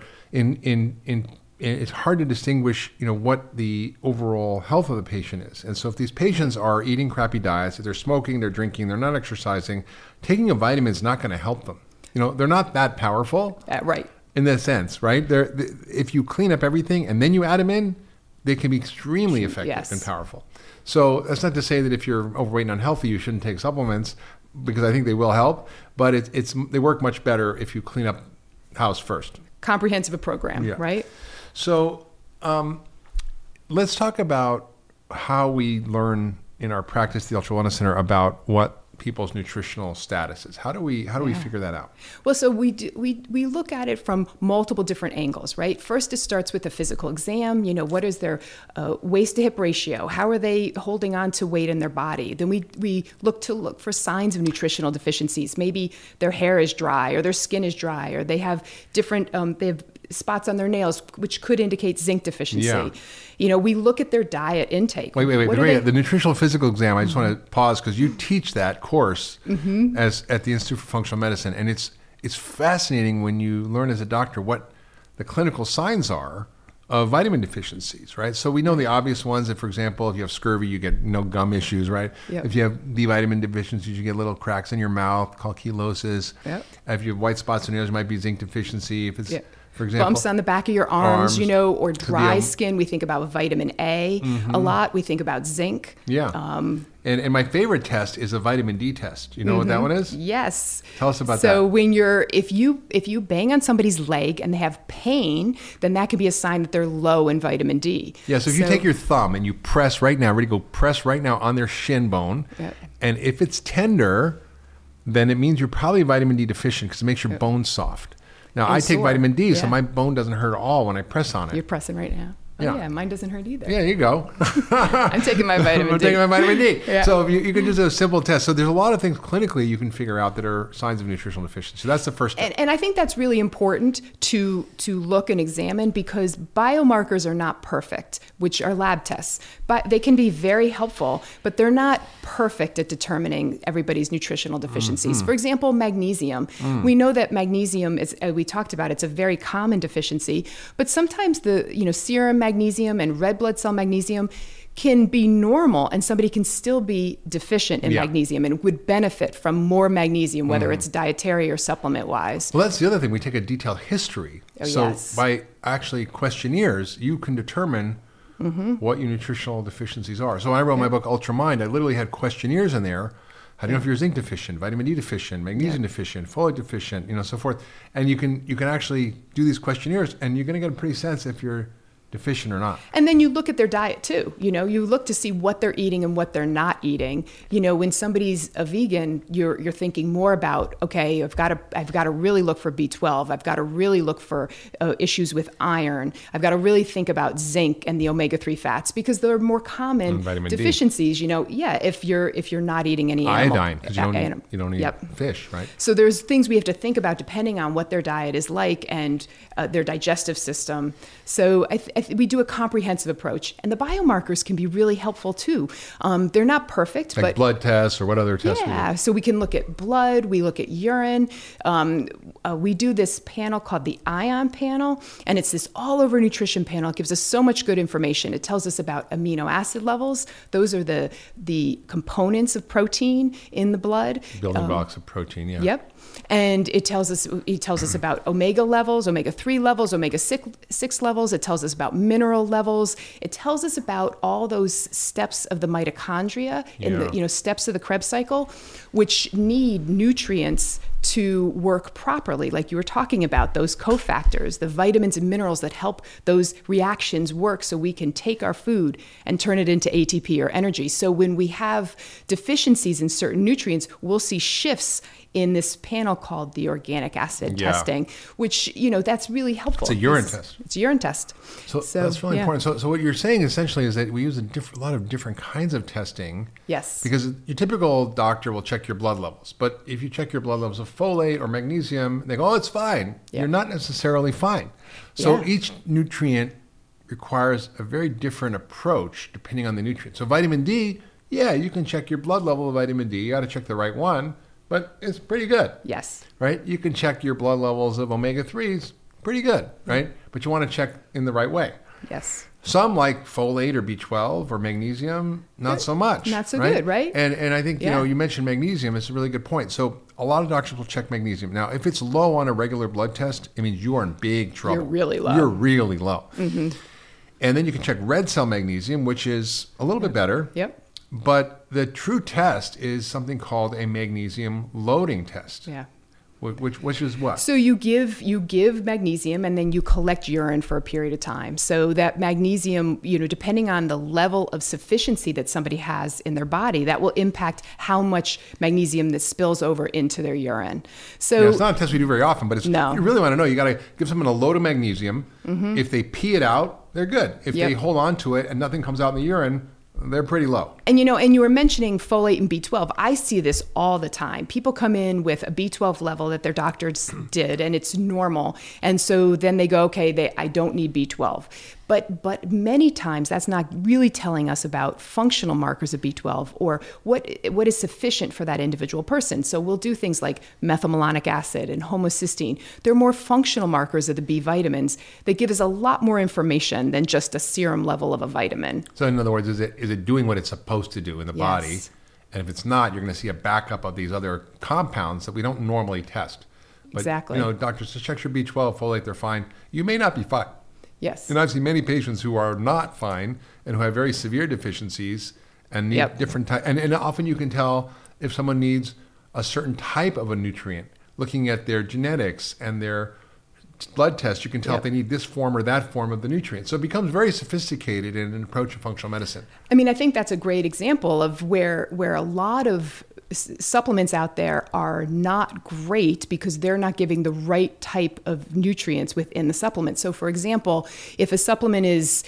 it's hard to distinguish, what the overall health of the patient is. And so if these patients are eating crappy diets, if they're smoking, they're drinking, they're not exercising, taking a vitamin is not going to help them. They're not that powerful, right? In that sense, right? If you clean up everything and then you add them in, they can be extremely effective and powerful. So that's not to say that if you're overweight and unhealthy, you shouldn't take supplements, because I think they will help, but they work much better if you clean up house first. Comprehensive a program, right? So let's talk about how we learn in our practice at the Ultra Wellness Center about what people's nutritional status is. How do we figure that out? Well, so we look at it from multiple different angles, right? First, it starts with a physical exam. What is their waist to hip ratio? How are they holding on to weight in their body? Then we look for signs of nutritional deficiencies. Maybe their hair is dry, or their skin is dry, or they have different they have spots on their nails, which could indicate zinc deficiency. We look at their diet intake. Wait. The nutritional physical exam, I just want to pause, because you teach that course as at the Institute for Functional Medicine, and it's fascinating when you learn as a doctor what the clinical signs are of vitamin deficiencies, right? So we know the obvious ones that, for example, if you have scurvy, you get gum issues, right? Yep. If you have D vitamin deficiencies, you get little cracks in your mouth called chelosis. Yep. If you have white spots in your nose, it might be zinc deficiency. If it's for example, bumps on the back of your arms, or dry skin, we think about vitamin A a lot. We think about zinc. And my favorite test is a vitamin D test. You know what that one is? Yes. Tell us about that. So when if you bang on somebody's leg and they have pain, then that can be a sign that they're low in vitamin D. Yeah. So if you take your thumb and you press right now, press right now on their shin bone, and if it's tender, then it means you're probably vitamin D deficient, because it makes your bones soft. Now, I take vitamin D, so my bone doesn't hurt at all when I press on it. You're pressing right now. Yeah, mine doesn't hurt either. Yeah, you go. I'm taking my vitamin D. I'm taking my vitamin D. So you can do a simple test. So there's a lot of things clinically you can figure out that are signs of nutritional deficiency. So that's the first step. And I think that's really important to look and examine, because biomarkers are not perfect, which are lab tests. But they can be very helpful, but they're not perfect at determining everybody's nutritional deficiencies. For example, magnesium. We know that magnesium is, we talked about, it's a very common deficiency, but sometimes the serum magnesium and red blood cell magnesium can be normal, and somebody can still be deficient in magnesium and would benefit from more magnesium, whether it's dietary or supplement wise. Well, that's the other thing. We take a detailed history. By actually questionnaires, you can determine what your nutritional deficiencies are. So when I wrote my book, Ultra Mind, I literally had questionnaires in there. How do you know if you're zinc deficient, vitamin D deficient, magnesium deficient, folate deficient, so forth. And you can actually do these questionnaires, and you're going to get a pretty sense if you're deficient or not. And then you look at their diet too. You look to see what they're eating and what they're not eating. When somebody's a vegan, you're thinking more about, okay, I've got to really look for B12. I've got to really look for issues with iron. I've got to really think about zinc and the omega-3 fats, because they're more common deficiencies. If you're not eating any iodine, because you don't eat fish, right? So there's things we have to think about depending on what their diet is like and their digestive system. So I we do a comprehensive approach, and the biomarkers can be really helpful too. They're not perfect, like but blood tests or what other tests? Yeah, so we can look at blood, we look at urine. We do this panel called the ION panel, and it's this all-over nutrition panel. It gives us so much good information. It tells us about amino acid levels. Those are the components of protein in the blood. Building blocks of protein, yeah. Yep. And it tells us about omega levels, omega-3 levels, omega-6 levels. It tells us about mineral levels. It tells us about all those steps of the mitochondria and the steps of the Krebs cycle, which need nutrients to work properly, like you were talking about, those cofactors, the vitamins and minerals that help those reactions work so we can take our food and turn it into ATP or energy. So when we have deficiencies in certain nutrients, we'll see shifts in this panel called the organic acid testing, which, that's really helpful. It's a urine test. It's a urine test. So that's really important. So what you're saying essentially is that we use a lot of different kinds of testing. Yes. Because your typical doctor will check your blood levels. But if you check your blood levels of folate or magnesium, they go, oh, it's fine. You're not necessarily fine. So each nutrient requires a very different approach depending on the nutrient. So vitamin D, you can check your blood level of vitamin D. You got to check the right one. But it's pretty good. Yes. Right? You can check your blood levels of omega-3s, pretty good, right? But you want to check in the right way. Yes. Some like folate or B12 or magnesium, not so much. Not so good, right? And I think, you mentioned magnesium. It's a really good point. So a lot of doctors will check magnesium. Now, if it's low on a regular blood test, it means you are in big trouble. You're really low. You're really low. Mm-hmm. And then you can check red cell magnesium, which is a little bit better. Yep. But the true test is something called a magnesium loading test. Yeah. Which is what? So you give magnesium and then you collect urine for a period of time. So that magnesium, depending on the level of sufficiency that somebody has in their body, that will impact how much magnesium that spills over into their urine. So it's not a test we do very often, but you really want to know. You got to give someone a load of magnesium. Mm-hmm. If they pee it out, they're good. If they hold on to it and nothing comes out in the urine, they're pretty low. And you were mentioning folate and B12. I see this all the time. People come in with a B12 level that their doctors did, and it's normal. And so then they go, okay, I don't need B12. But many times that's not really telling us about functional markers of B12 or what is sufficient for that individual person. So we'll do things like methylmalonic acid and homocysteine. They're more functional markers of the B vitamins that give us a lot more information than just a serum level of a vitamin. So in other words, is it doing what it's supposed to do in the body? And if it's not, you're going to see a backup of these other compounds that we don't normally test. But, exactly. Doctors just check your B12, folate, they're fine. You may not be fine. Yes. And I've seen many patients who are not fine and who have very severe deficiencies and need different types. And often you can tell if someone needs a certain type of a nutrient. Looking at their genetics and their blood tests, you can tell if they need this form or that form of the nutrient. So it becomes very sophisticated in an approach of functional medicine. I mean, I think that's a great example of where a lot of supplements out there are not great because they're not giving the right type of nutrients within the supplement. So for example, if a supplement is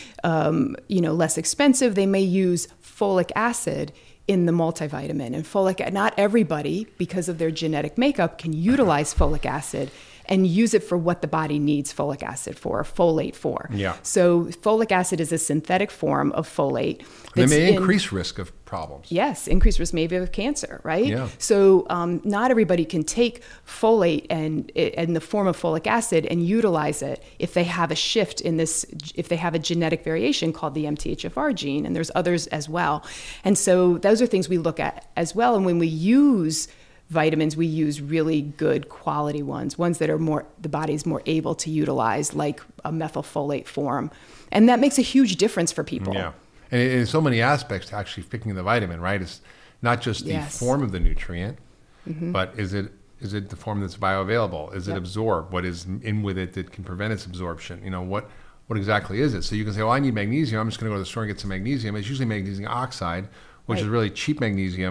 less expensive, they may use folic acid in the multivitamin. And not everybody, because of their genetic makeup, can utilize folic acid and use it for what the body needs folic acid for, folate for. Yeah. So folic acid is a synthetic form of folate. They may increase risk of problems. Yes, increased risk maybe of cancer, right? Yeah. So not everybody can take folate and in the form of folic acid and utilize it if they have a shift in this, if they have a genetic variation called the MTHFR gene, and there's others as well. And so those are things we look at as well. And when we use vitamins, we use really good quality ones that are the body's more able to utilize, like a methylfolate form. And that makes a huge difference for people. Yeah. And in so many aspects to actually picking the vitamin, right? It's not just the form of the nutrient, but is it the form that's bioavailable? Is it absorbed? What is in with it that can prevent its absorption? What exactly is it? So you can say, I need magnesium. I'm just going to go to the store and get some magnesium. It's usually magnesium oxide, which is really cheap magnesium.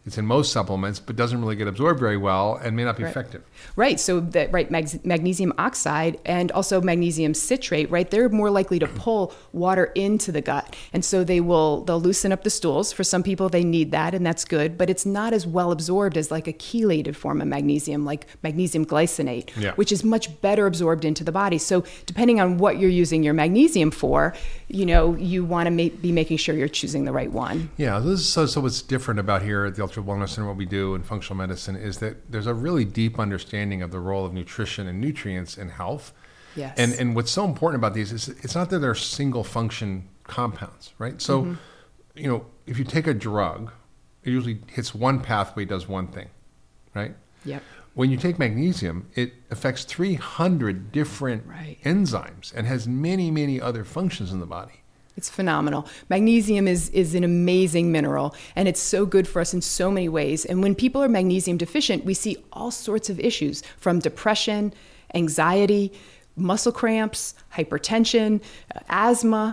It's in most supplements, but doesn't really get absorbed very well and may not be effective. Right. So magnesium oxide and also magnesium citrate, right? They're more likely to pull water into the gut. And so they'll loosen up the stools. For some people, they need that, and that's good, but it's not as well absorbed as like a chelated form of magnesium, like magnesium glycinate, which is much better absorbed into the body. So depending on what you're using your magnesium for, you want to be making sure you're choosing the right one. Yeah. So what's different about here at the Ultra Wellness Center, what we do in functional medicine, is that there's a really deep understanding of the role of nutrition and nutrients in health. Yes. And what's so important about these is it's not that they're single function compounds, right? So, if you take a drug, it usually hits one pathway, does one thing, right? Yep. When you take magnesium, it affects 300 different enzymes and has many, many other functions in the body. It's phenomenal. Magnesium is an amazing mineral, and it's so good for us in so many ways. And when people are magnesium deficient, we see all sorts of issues, from depression, anxiety, muscle cramps, hypertension, asthma,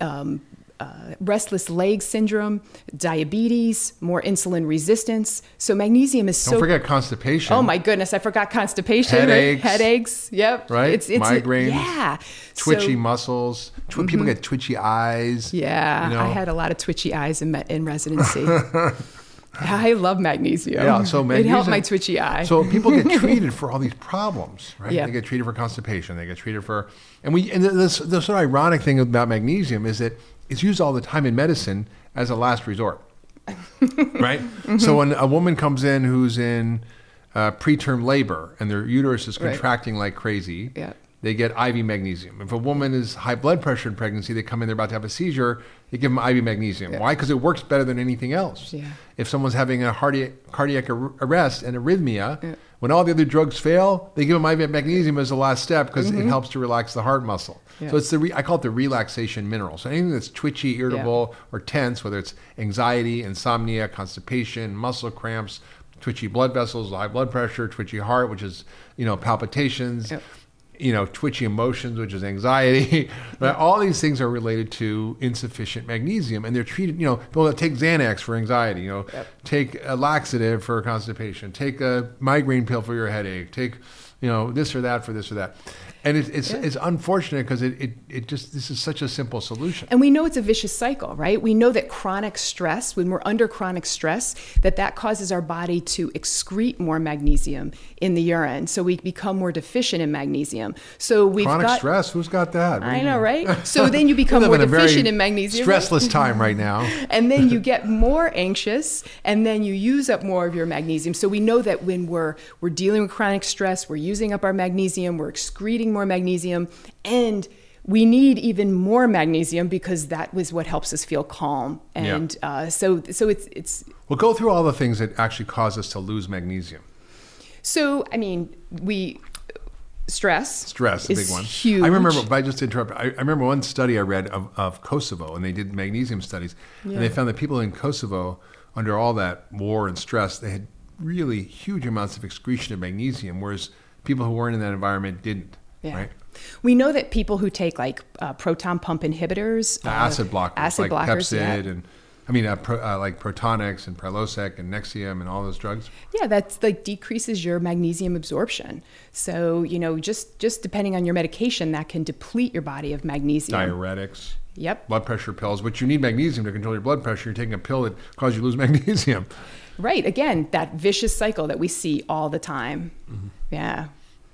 restless leg syndrome, diabetes, more insulin resistance. So magnesium is Don't forget constipation. Oh my goodness, I forgot constipation. Headaches. Right? Headaches. Yep. Right? It's migraines. Yeah. Twitchy muscles. People get twitchy eyes. Yeah. I had a lot of twitchy eyes in residency. I love magnesium. Yeah, so magnesium, it helped my twitchy eye. So people get treated for all these problems, right? Yeah. They get treated for constipation. They get treated for, and the sort of ironic thing about magnesium is that it's used all the time in medicine as a last resort, right? So when a woman comes in who's in preterm labor and their uterus is contracting like crazy, they get IV magnesium. If a woman is high blood pressure in pregnancy, they come in, they're about to have a seizure, they give them IV magnesium. Yeah. Why? Because it works better than anything else. Yeah. If someone's having a cardiac arrest and arrhythmia, when all the other drugs fail, they give them IV magnesium as the last step because it helps to relax the heart muscle. Yeah. So it's I call it the relaxation mineral. So anything that's twitchy, irritable, or tense, whether it's anxiety, insomnia, constipation, muscle cramps, twitchy blood vessels, high blood pressure, twitchy heart, which is palpitations. Yep. Twitchy emotions, which is anxiety. Right? All these things are related to insufficient magnesium, and they're treated. People that take Xanax for anxiety. Take a laxative for constipation. Take a migraine pill for your headache. Take, this or that for this or that. And it's unfortunate because this is such a simple solution. And we know it's a vicious cycle, right? We know that chronic stress, when we're under chronic stress, that causes our body to excrete more magnesium in the urine. So we become more deficient in magnesium. So chronic stress, who's got that? I know, right? So then you become more deficient in magnesium. Stressless time right now. And then you get more anxious, and then you use up more of your magnesium. So we know that when we're dealing with chronic stress, we're using up our magnesium, we're excreting more magnesium, and we need even more magnesium because that was what helps us feel calm. And so it's Well, go through all the things that actually cause us to lose magnesium. So stress is a big one. Huge. I remember, if I just interrupt, I remember one study I read of Kosovo, and they did magnesium studies, and they found that people in Kosovo, under all that war and stress, they had really huge amounts of excretion of magnesium, whereas people who weren't in that environment didn't. Yeah. Right? We know that people who take proton pump inhibitors, acid blockers, like Pepcid, and like Protonix and Prilosec and Nexium and all those drugs. Yeah, that's decreases your magnesium absorption. So just depending on your medication, that can deplete your body of magnesium. Diuretics. Yep. Blood pressure pills, which you need magnesium to control your blood pressure. You're taking a pill that causes you to lose magnesium. Right. Again, that vicious cycle that we see all the time. Mm-hmm. Yeah.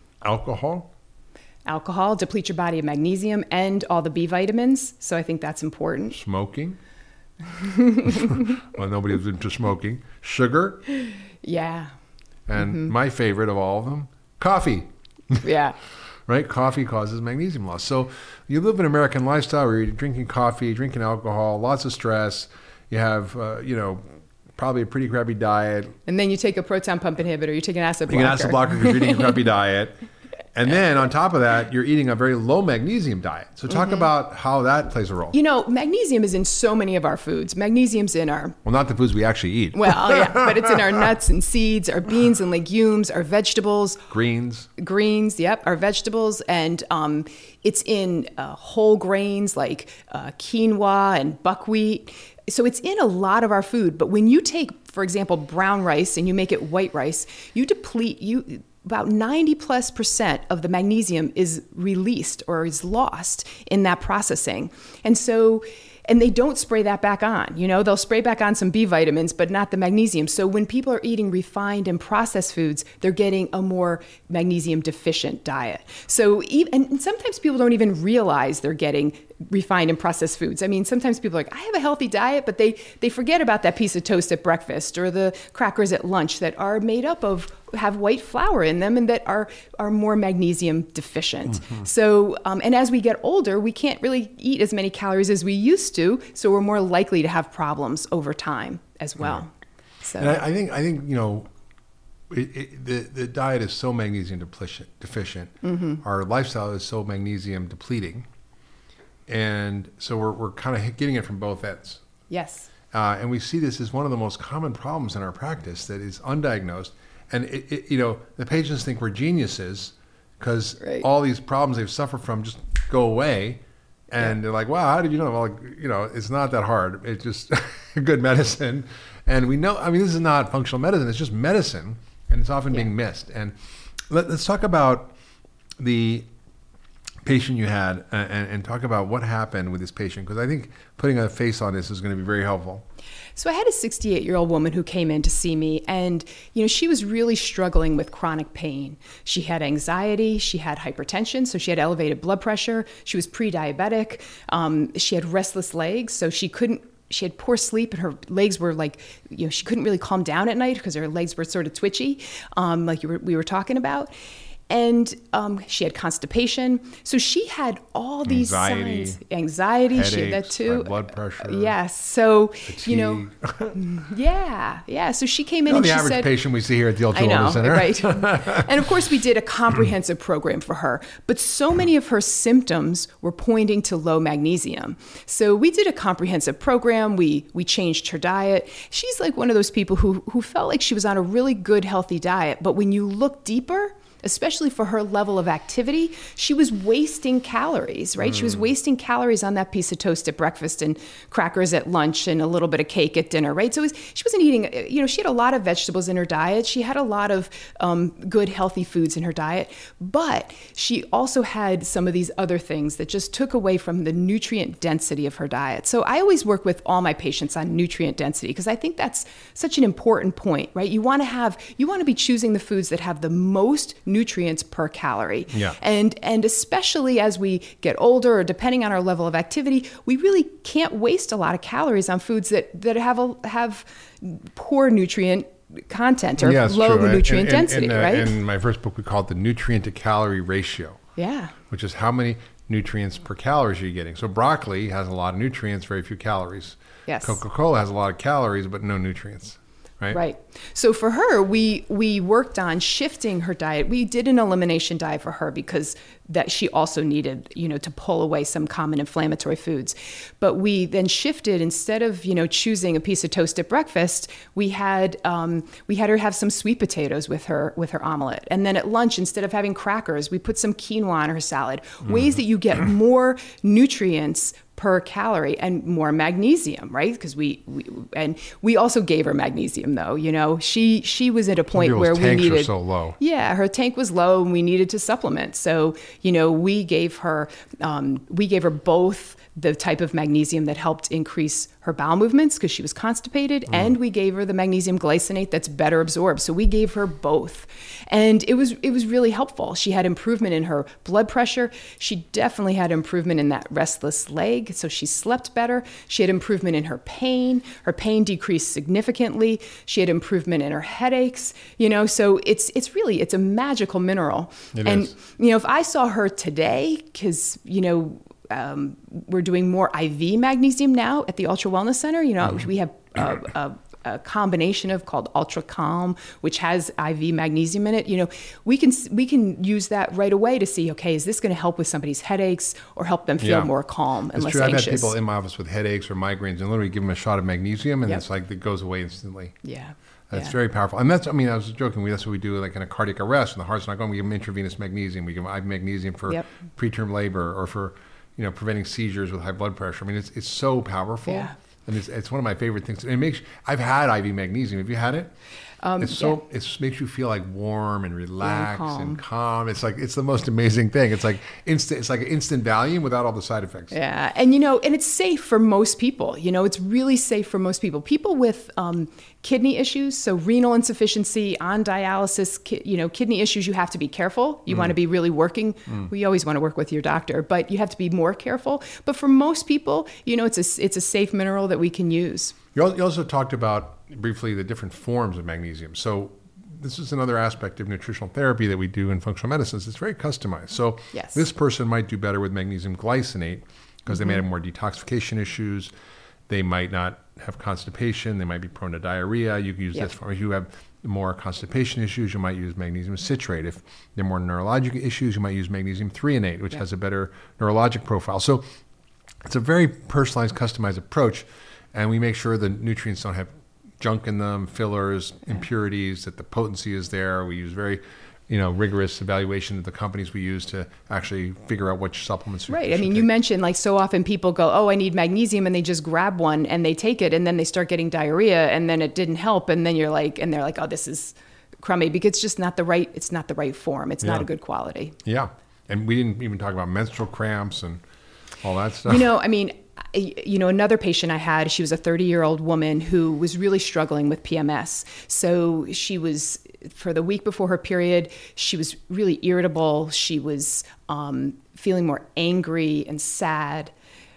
Alcohol depletes your body of magnesium and all the B vitamins. So I think that's important. Smoking. Well, nobody's into smoking. Sugar. Yeah. And my favorite of all of them, coffee. Yeah. Right? Coffee causes magnesium loss. So you live an American lifestyle where you're drinking coffee, drinking alcohol, lots of stress. You have, probably a pretty crappy diet. And then you take a proton pump inhibitor. You take an acid blocker. You take an acid blocker because you're eating a crappy diet. And then on top of that, you're eating a very low magnesium diet. So talk about how that plays a role. Magnesium is in so many of our foods. Magnesium's in our... Well, not the foods we actually eat. Well, yeah, but it's in our nuts and seeds, our beans and legumes, our vegetables. Greens, yep, our vegetables. And it's in whole grains like quinoa and buckwheat. So it's in a lot of our food. But when you take, for example, brown rice and you make it white rice, you deplete about 90+% of the magnesium is released or is lost in that processing. And they don't spray that back on. They'll spray back on some B vitamins, but not the magnesium. So when people are eating refined and processed foods, they're getting a more magnesium deficient diet. And sometimes people don't even realize they're getting refined and processed foods. I mean, sometimes people are like, I have a healthy diet, but they forget about that piece of toast at breakfast or the crackers at lunch that are made up of, have white flour in them and that are more magnesium deficient. Mm-hmm. So, and as we get older, we can't really eat as many calories as we used to, so we're more likely to have problems over time as well. Right. So, and I think the diet is so magnesium deficient. Mm-hmm. Our lifestyle is so magnesium depleting. And so we're kind of getting it from both ends. Yes. And we see this as one of the most common problems in our practice that is undiagnosed. And the patients think we're geniuses because all these problems they've suffered from just go away. And they're like, wow, how did you know? Well, it's not that hard. It's just good medicine. And we know, this is not functional medicine. It's just medicine. And it's often being missed. And let's talk about the patient you had and talk about what happened with this patient, because I think putting a face on this is going to be very helpful. So I had a 68-year-old woman who came in to see me, and she was really struggling with chronic pain. She had anxiety, she had hypertension, so she had elevated blood pressure, she was pre-diabetic, she had restless legs, so she had poor sleep and her legs were she couldn't really calm down at night because her legs were sort of twitchy, we were talking about. And she had constipation. So she had all these signs. Anxiety, headaches, she had that too. High blood pressure. Yes. So, fatigue. Yeah. So she came in and she said... the average patient we see here at the Ultra Wellness Center. Right. And of course, we did a comprehensive program for her. But so many of her symptoms were pointing to low magnesium. So we did a comprehensive program. We changed her diet. She's like one of those people who felt like she was on a really good, healthy diet. But when you look deeper, especially for her level of activity, she was wasting calories, right? She was wasting calories on that piece of toast at breakfast and crackers at lunch and a little bit of cake at dinner, right? So she wasn't eating, she had a lot of vegetables in her diet. She had a lot of good, healthy foods in her diet, but she also had some of these other things that just took away from the nutrient density of her diet. So I always work with all my patients on nutrient density because I think that's such an important point, right? You want to be choosing the foods that have the most nutrients per calorie. Yeah. And especially as we get older or depending on our level of activity, we really can't waste a lot of calories on foods that have poor nutrient content or low nutrient density, right? In my first book, we call it the nutrient to calorie ratio. Yeah. Which is how many nutrients per calories you're getting. So broccoli has a lot of nutrients, very few calories. Yes. Coca-Cola has a lot of calories, but no nutrients. Right. So for her, we worked on shifting her diet. We did an elimination diet for her because that she also needed, to pull away some common inflammatory foods. But we then shifted, instead of, choosing a piece of toast at breakfast, we had her have some sweet potatoes with her omelet. And then at lunch, instead of having crackers, we put some quinoa on her salad. Ways that you get more nutrients per calorie and more magnesium, right? Because we also gave her magnesium though. She was at a point where we needed. Were so low. Yeah, her tank was low, and we needed to supplement. So we gave her both the type of magnesium that helped increase her bowel movements because she was constipated, and we gave her the magnesium glycinate that's better absorbed. So we gave her both, and it was really helpful. She had improvement in her blood pressure. She definitely had improvement in that restless leg, so she slept better. She had improvement in her pain. Her pain decreased significantly. She had improvement in her headaches. So it's a magical mineral. It is. If I saw her today, because we're doing more IV magnesium now at the Ultra Wellness Center. We have a combination called Ultra Calm, which has IV magnesium in it. We can use that right away to see, okay, is this going to help with somebody's headaches or help them feel more calm and less anxious? I've had people in my office with headaches or migraines and literally give them a shot of magnesium, and it's like it goes away instantly. Yeah. That's very powerful. And I was joking, that's what we do in a cardiac arrest, and the heart's not going, we give them intravenous magnesium. We give them IV magnesium for preterm labor or for preventing seizures with high blood pressure. It's so powerful. Yeah. And it's one of my favorite things. I've had IV magnesium. Have you had it? It makes you feel like warm and relaxed and calm. It's the most amazing thing. It's like instant. It's like an instant Valium without all the side effects. Yeah, and and it's safe for most people. It's really safe for most people. People with kidney issues, so renal insufficiency, on dialysis, kidney issues, you have to be careful. You want to be really working. We always want to work with your doctor, but you have to be more careful. But for most people, it's a safe mineral that we can use. You also talked about briefly the different forms of magnesium. So this is another aspect of nutritional therapy that we do in functional medicine. It's very customized. So this person might do better with magnesium glycinate because they may have more detoxification issues. They might not have constipation. They might be prone to diarrhea. You can use this form. If you have more constipation issues, you might use magnesium citrate. If there are more neurologic issues, you might use magnesium threonate, which has a better neurologic profile. So it's a very personalized, customized approach. And we make sure the nutrients don't have junk in them, fillers, impurities, that the potency is there. We use very, rigorous evaluation of the companies we use to actually figure out which supplements. Right. I mean, you mentioned so often people go, oh, I need magnesium, and they just grab one and they take it, and then they start getting diarrhea, and then it didn't help, and then they're like, oh, this is crummy, because it's just not the right form. It's not a good quality. Yeah. And we didn't even talk about menstrual cramps and all that stuff. Another patient I had, she was a 30-year-old woman who was really struggling with PMS. So she was, for the week before her period, she was really irritable. She was feeling more angry and sad.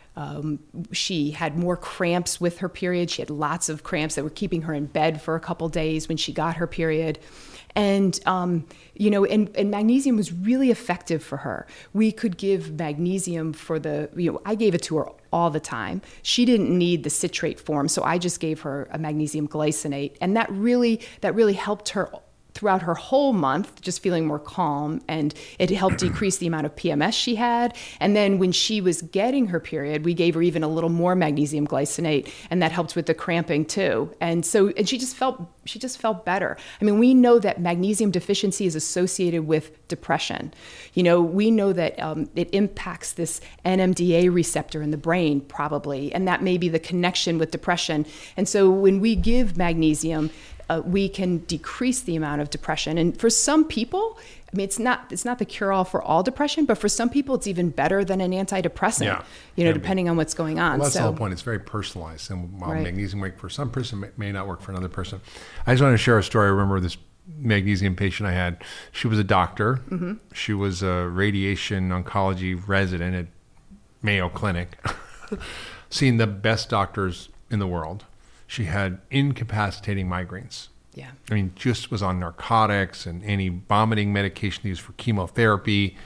She had more cramps with her period. She had lots of cramps that were keeping her in bed for a couple days when she got her period. And, and magnesium was really effective for her. We could give magnesium for I gave it to her all the time. She didn't need the citrate form, so I just gave her a magnesium glycinate. And that really helped her throughout her whole month, just feeling more calm, and it helped decrease the amount of PMS she had. And then when she was getting her period, we gave her even a little more magnesium glycinate, and that helped with the cramping too. And she just felt better. I mean, we know that magnesium deficiency is associated with depression. We know that it impacts this NMDA receptor in the brain probably, and that may be the connection with depression. And so when we give magnesium, we can decrease the amount of depression. And for some people, I mean, it's not the cure-all for all depression, but for some people, it's even better than an antidepressant, depending on what's going on. Well, that's the whole point. It's very personalized. And while magnesium works for some person, may not work for another person. I just want to share a story. I remember this magnesium patient I had. She was a doctor. Mm-hmm. She was a radiation oncology resident at Mayo Clinic, seeing the best doctors in the world. She had incapacitating migraines. Yeah. I mean, just was on narcotics and anti-vomiting medication used for chemotherapy.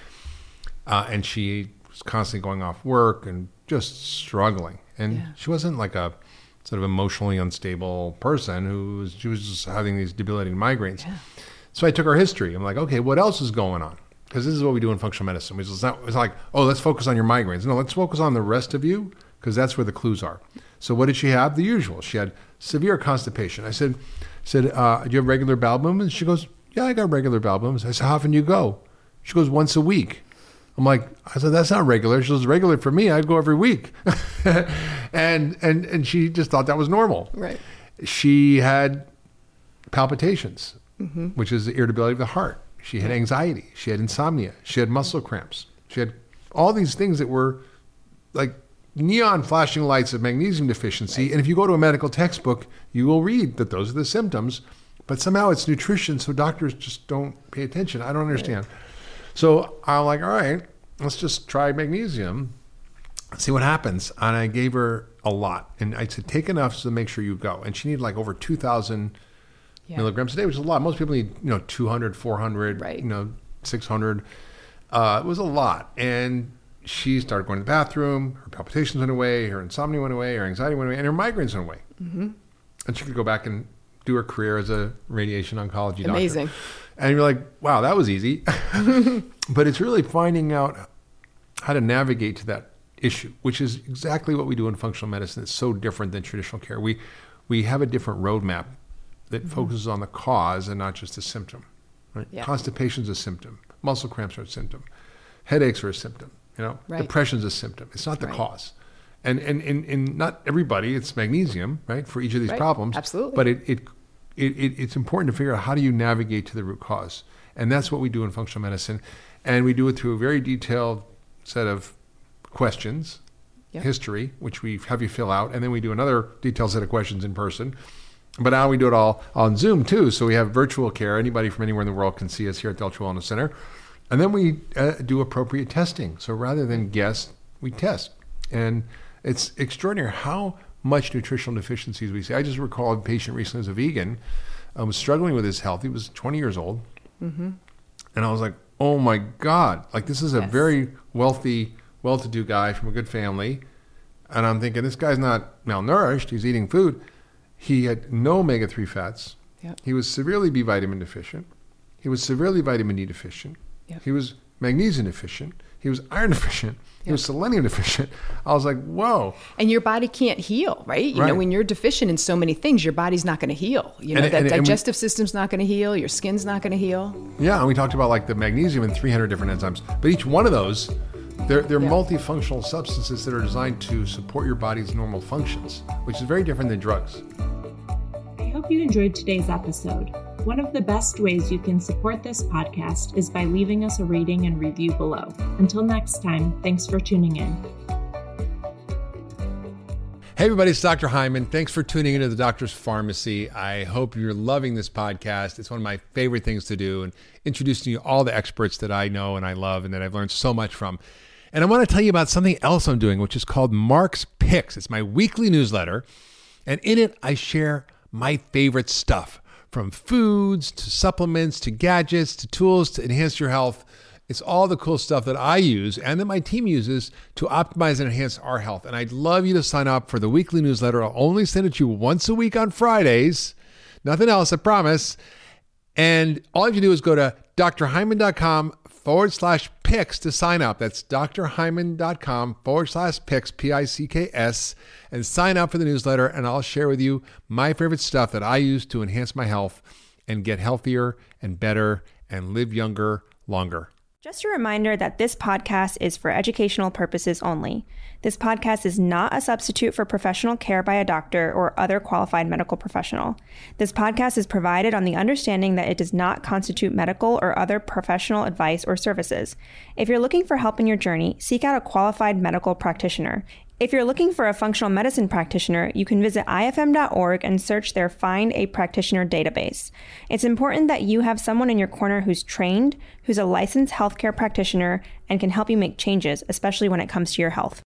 And she was constantly going off work and just struggling. And she wasn't like a sort of emotionally unstable person she was just having these debilitating migraines. Yeah. So I took her history. I'm like, okay, what else is going on? Because this is what we do in functional medicine. It's like, oh, let's focus on your migraines. No, let's focus on the rest of you, because that's where the clues are. So what did she have? The usual. She had severe constipation. I said, do you have regular bowel movements? She goes, yeah, I got regular bowel movements. I said, how often do you go? She goes, once a week. I said, that's not regular. She goes, regular for me, I'd go every week. and she just thought that was normal. Right. She had palpitations, which is the irritability of the heart. She had anxiety. She had insomnia. She had muscle cramps. She had all these things that were like neon flashing lights of magnesium deficiency. Right. And if you go to a medical textbook, you will read that those are the symptoms, but somehow it's nutrition, so doctors just don't pay attention. I don't understand. Right. So I'm like, all right, let's just try magnesium, see what happens. And I gave her a lot. And I said, take enough to make sure you go. And she needed like over 2,000 milligrams a day, which is a lot. Most people need, 200, 400, 600. It was a lot. And she started going to the bathroom, her palpitations went away, her insomnia went away, her anxiety went away, and her migraines went away. Mm-hmm. And she could go back and do her career as a radiation oncology doctor. Amazing. And you're like, wow, that was easy. But it's really finding out how to navigate to that issue, which is exactly what we do in functional medicine. It's so different than traditional care. We have a different roadmap that focuses on the cause and not just the symptom. Right? Yeah. Constipation is a symptom. Muscle cramps are a symptom. Headaches are a symptom. Depression is a symptom. It's not the cause. And not everybody, it's magnesium, right, for each of these problems. Absolutely. But it's important to figure out how do you navigate to the root cause. And that's what we do in functional medicine. And we do it through a very detailed set of questions, history, which we have you fill out. And then we do another detailed set of questions in person. But now we do it all on Zoom too. So we have virtual care. Anybody from anywhere in the world can see us here at the Ultra Wellness Center. And then we do appropriate testing. So rather than guess, we test. And it's extraordinary how much nutritional deficiencies we see. I just recall a patient recently who's a vegan, was struggling with his health. He was 20 years old. Mm-hmm. And I was like, oh my God, like this is a very wealthy, well-to-do guy from a good family. And I'm thinking, this guy's not malnourished. He's eating food. He had no omega-3 fats. Yep. He was severely B vitamin deficient. He was severely vitamin D deficient. Yep. He was magnesium deficient. He was iron deficient. He was selenium deficient. I was like, whoa. And your body can't heal, right? You know, when you're deficient in so many things, your body's not going to heal. You know, that digestive system's not going to heal. Your skin's not going to heal. Yeah, and we talked about like the magnesium and 300 different enzymes. But each one of those, they're multifunctional substances that are designed to support your body's normal functions, which is very different than drugs. I hope you enjoyed today's episode. One of the best ways you can support this podcast is by leaving us a rating and review below. Until next time, thanks for tuning in. Hey everybody, it's Dr. Hyman. Thanks for tuning into the Doctor's Pharmacy. I hope you're loving this podcast. It's one of my favorite things to do, and introducing you all the experts that I know and I love and that I've learned so much from. And I want to tell you about something else I'm doing, which is called Mark's Picks. It's my weekly newsletter, and in it I share my favorite stuff. From foods to supplements to gadgets to tools to enhance your health. It's all the cool stuff that I use and that my team uses to optimize and enhance our health. And I'd love you to sign up for the weekly newsletter. I'll only send it to you once a week on Fridays. Nothing else, I promise. And all you have to do is go to drhyman.com/picks to sign up. That's drhyman.com/picks, P-I-C-K-S, and sign up for the newsletter. And I'll share with you my favorite stuff that I use to enhance my health and get healthier and better and live younger, longer. Just a reminder that this podcast is for educational purposes only. This podcast is not a substitute for professional care by a doctor or other qualified medical professional. This podcast is provided on the understanding that it does not constitute medical or other professional advice or services. If you're looking for help in your journey, seek out a qualified medical practitioner. If you're looking for a functional medicine practitioner, you can visit ifm.org and search their Find a Practitioner database. It's important that you have someone in your corner who's trained, who's a licensed healthcare practitioner, and can help you make changes, especially when it comes to your health.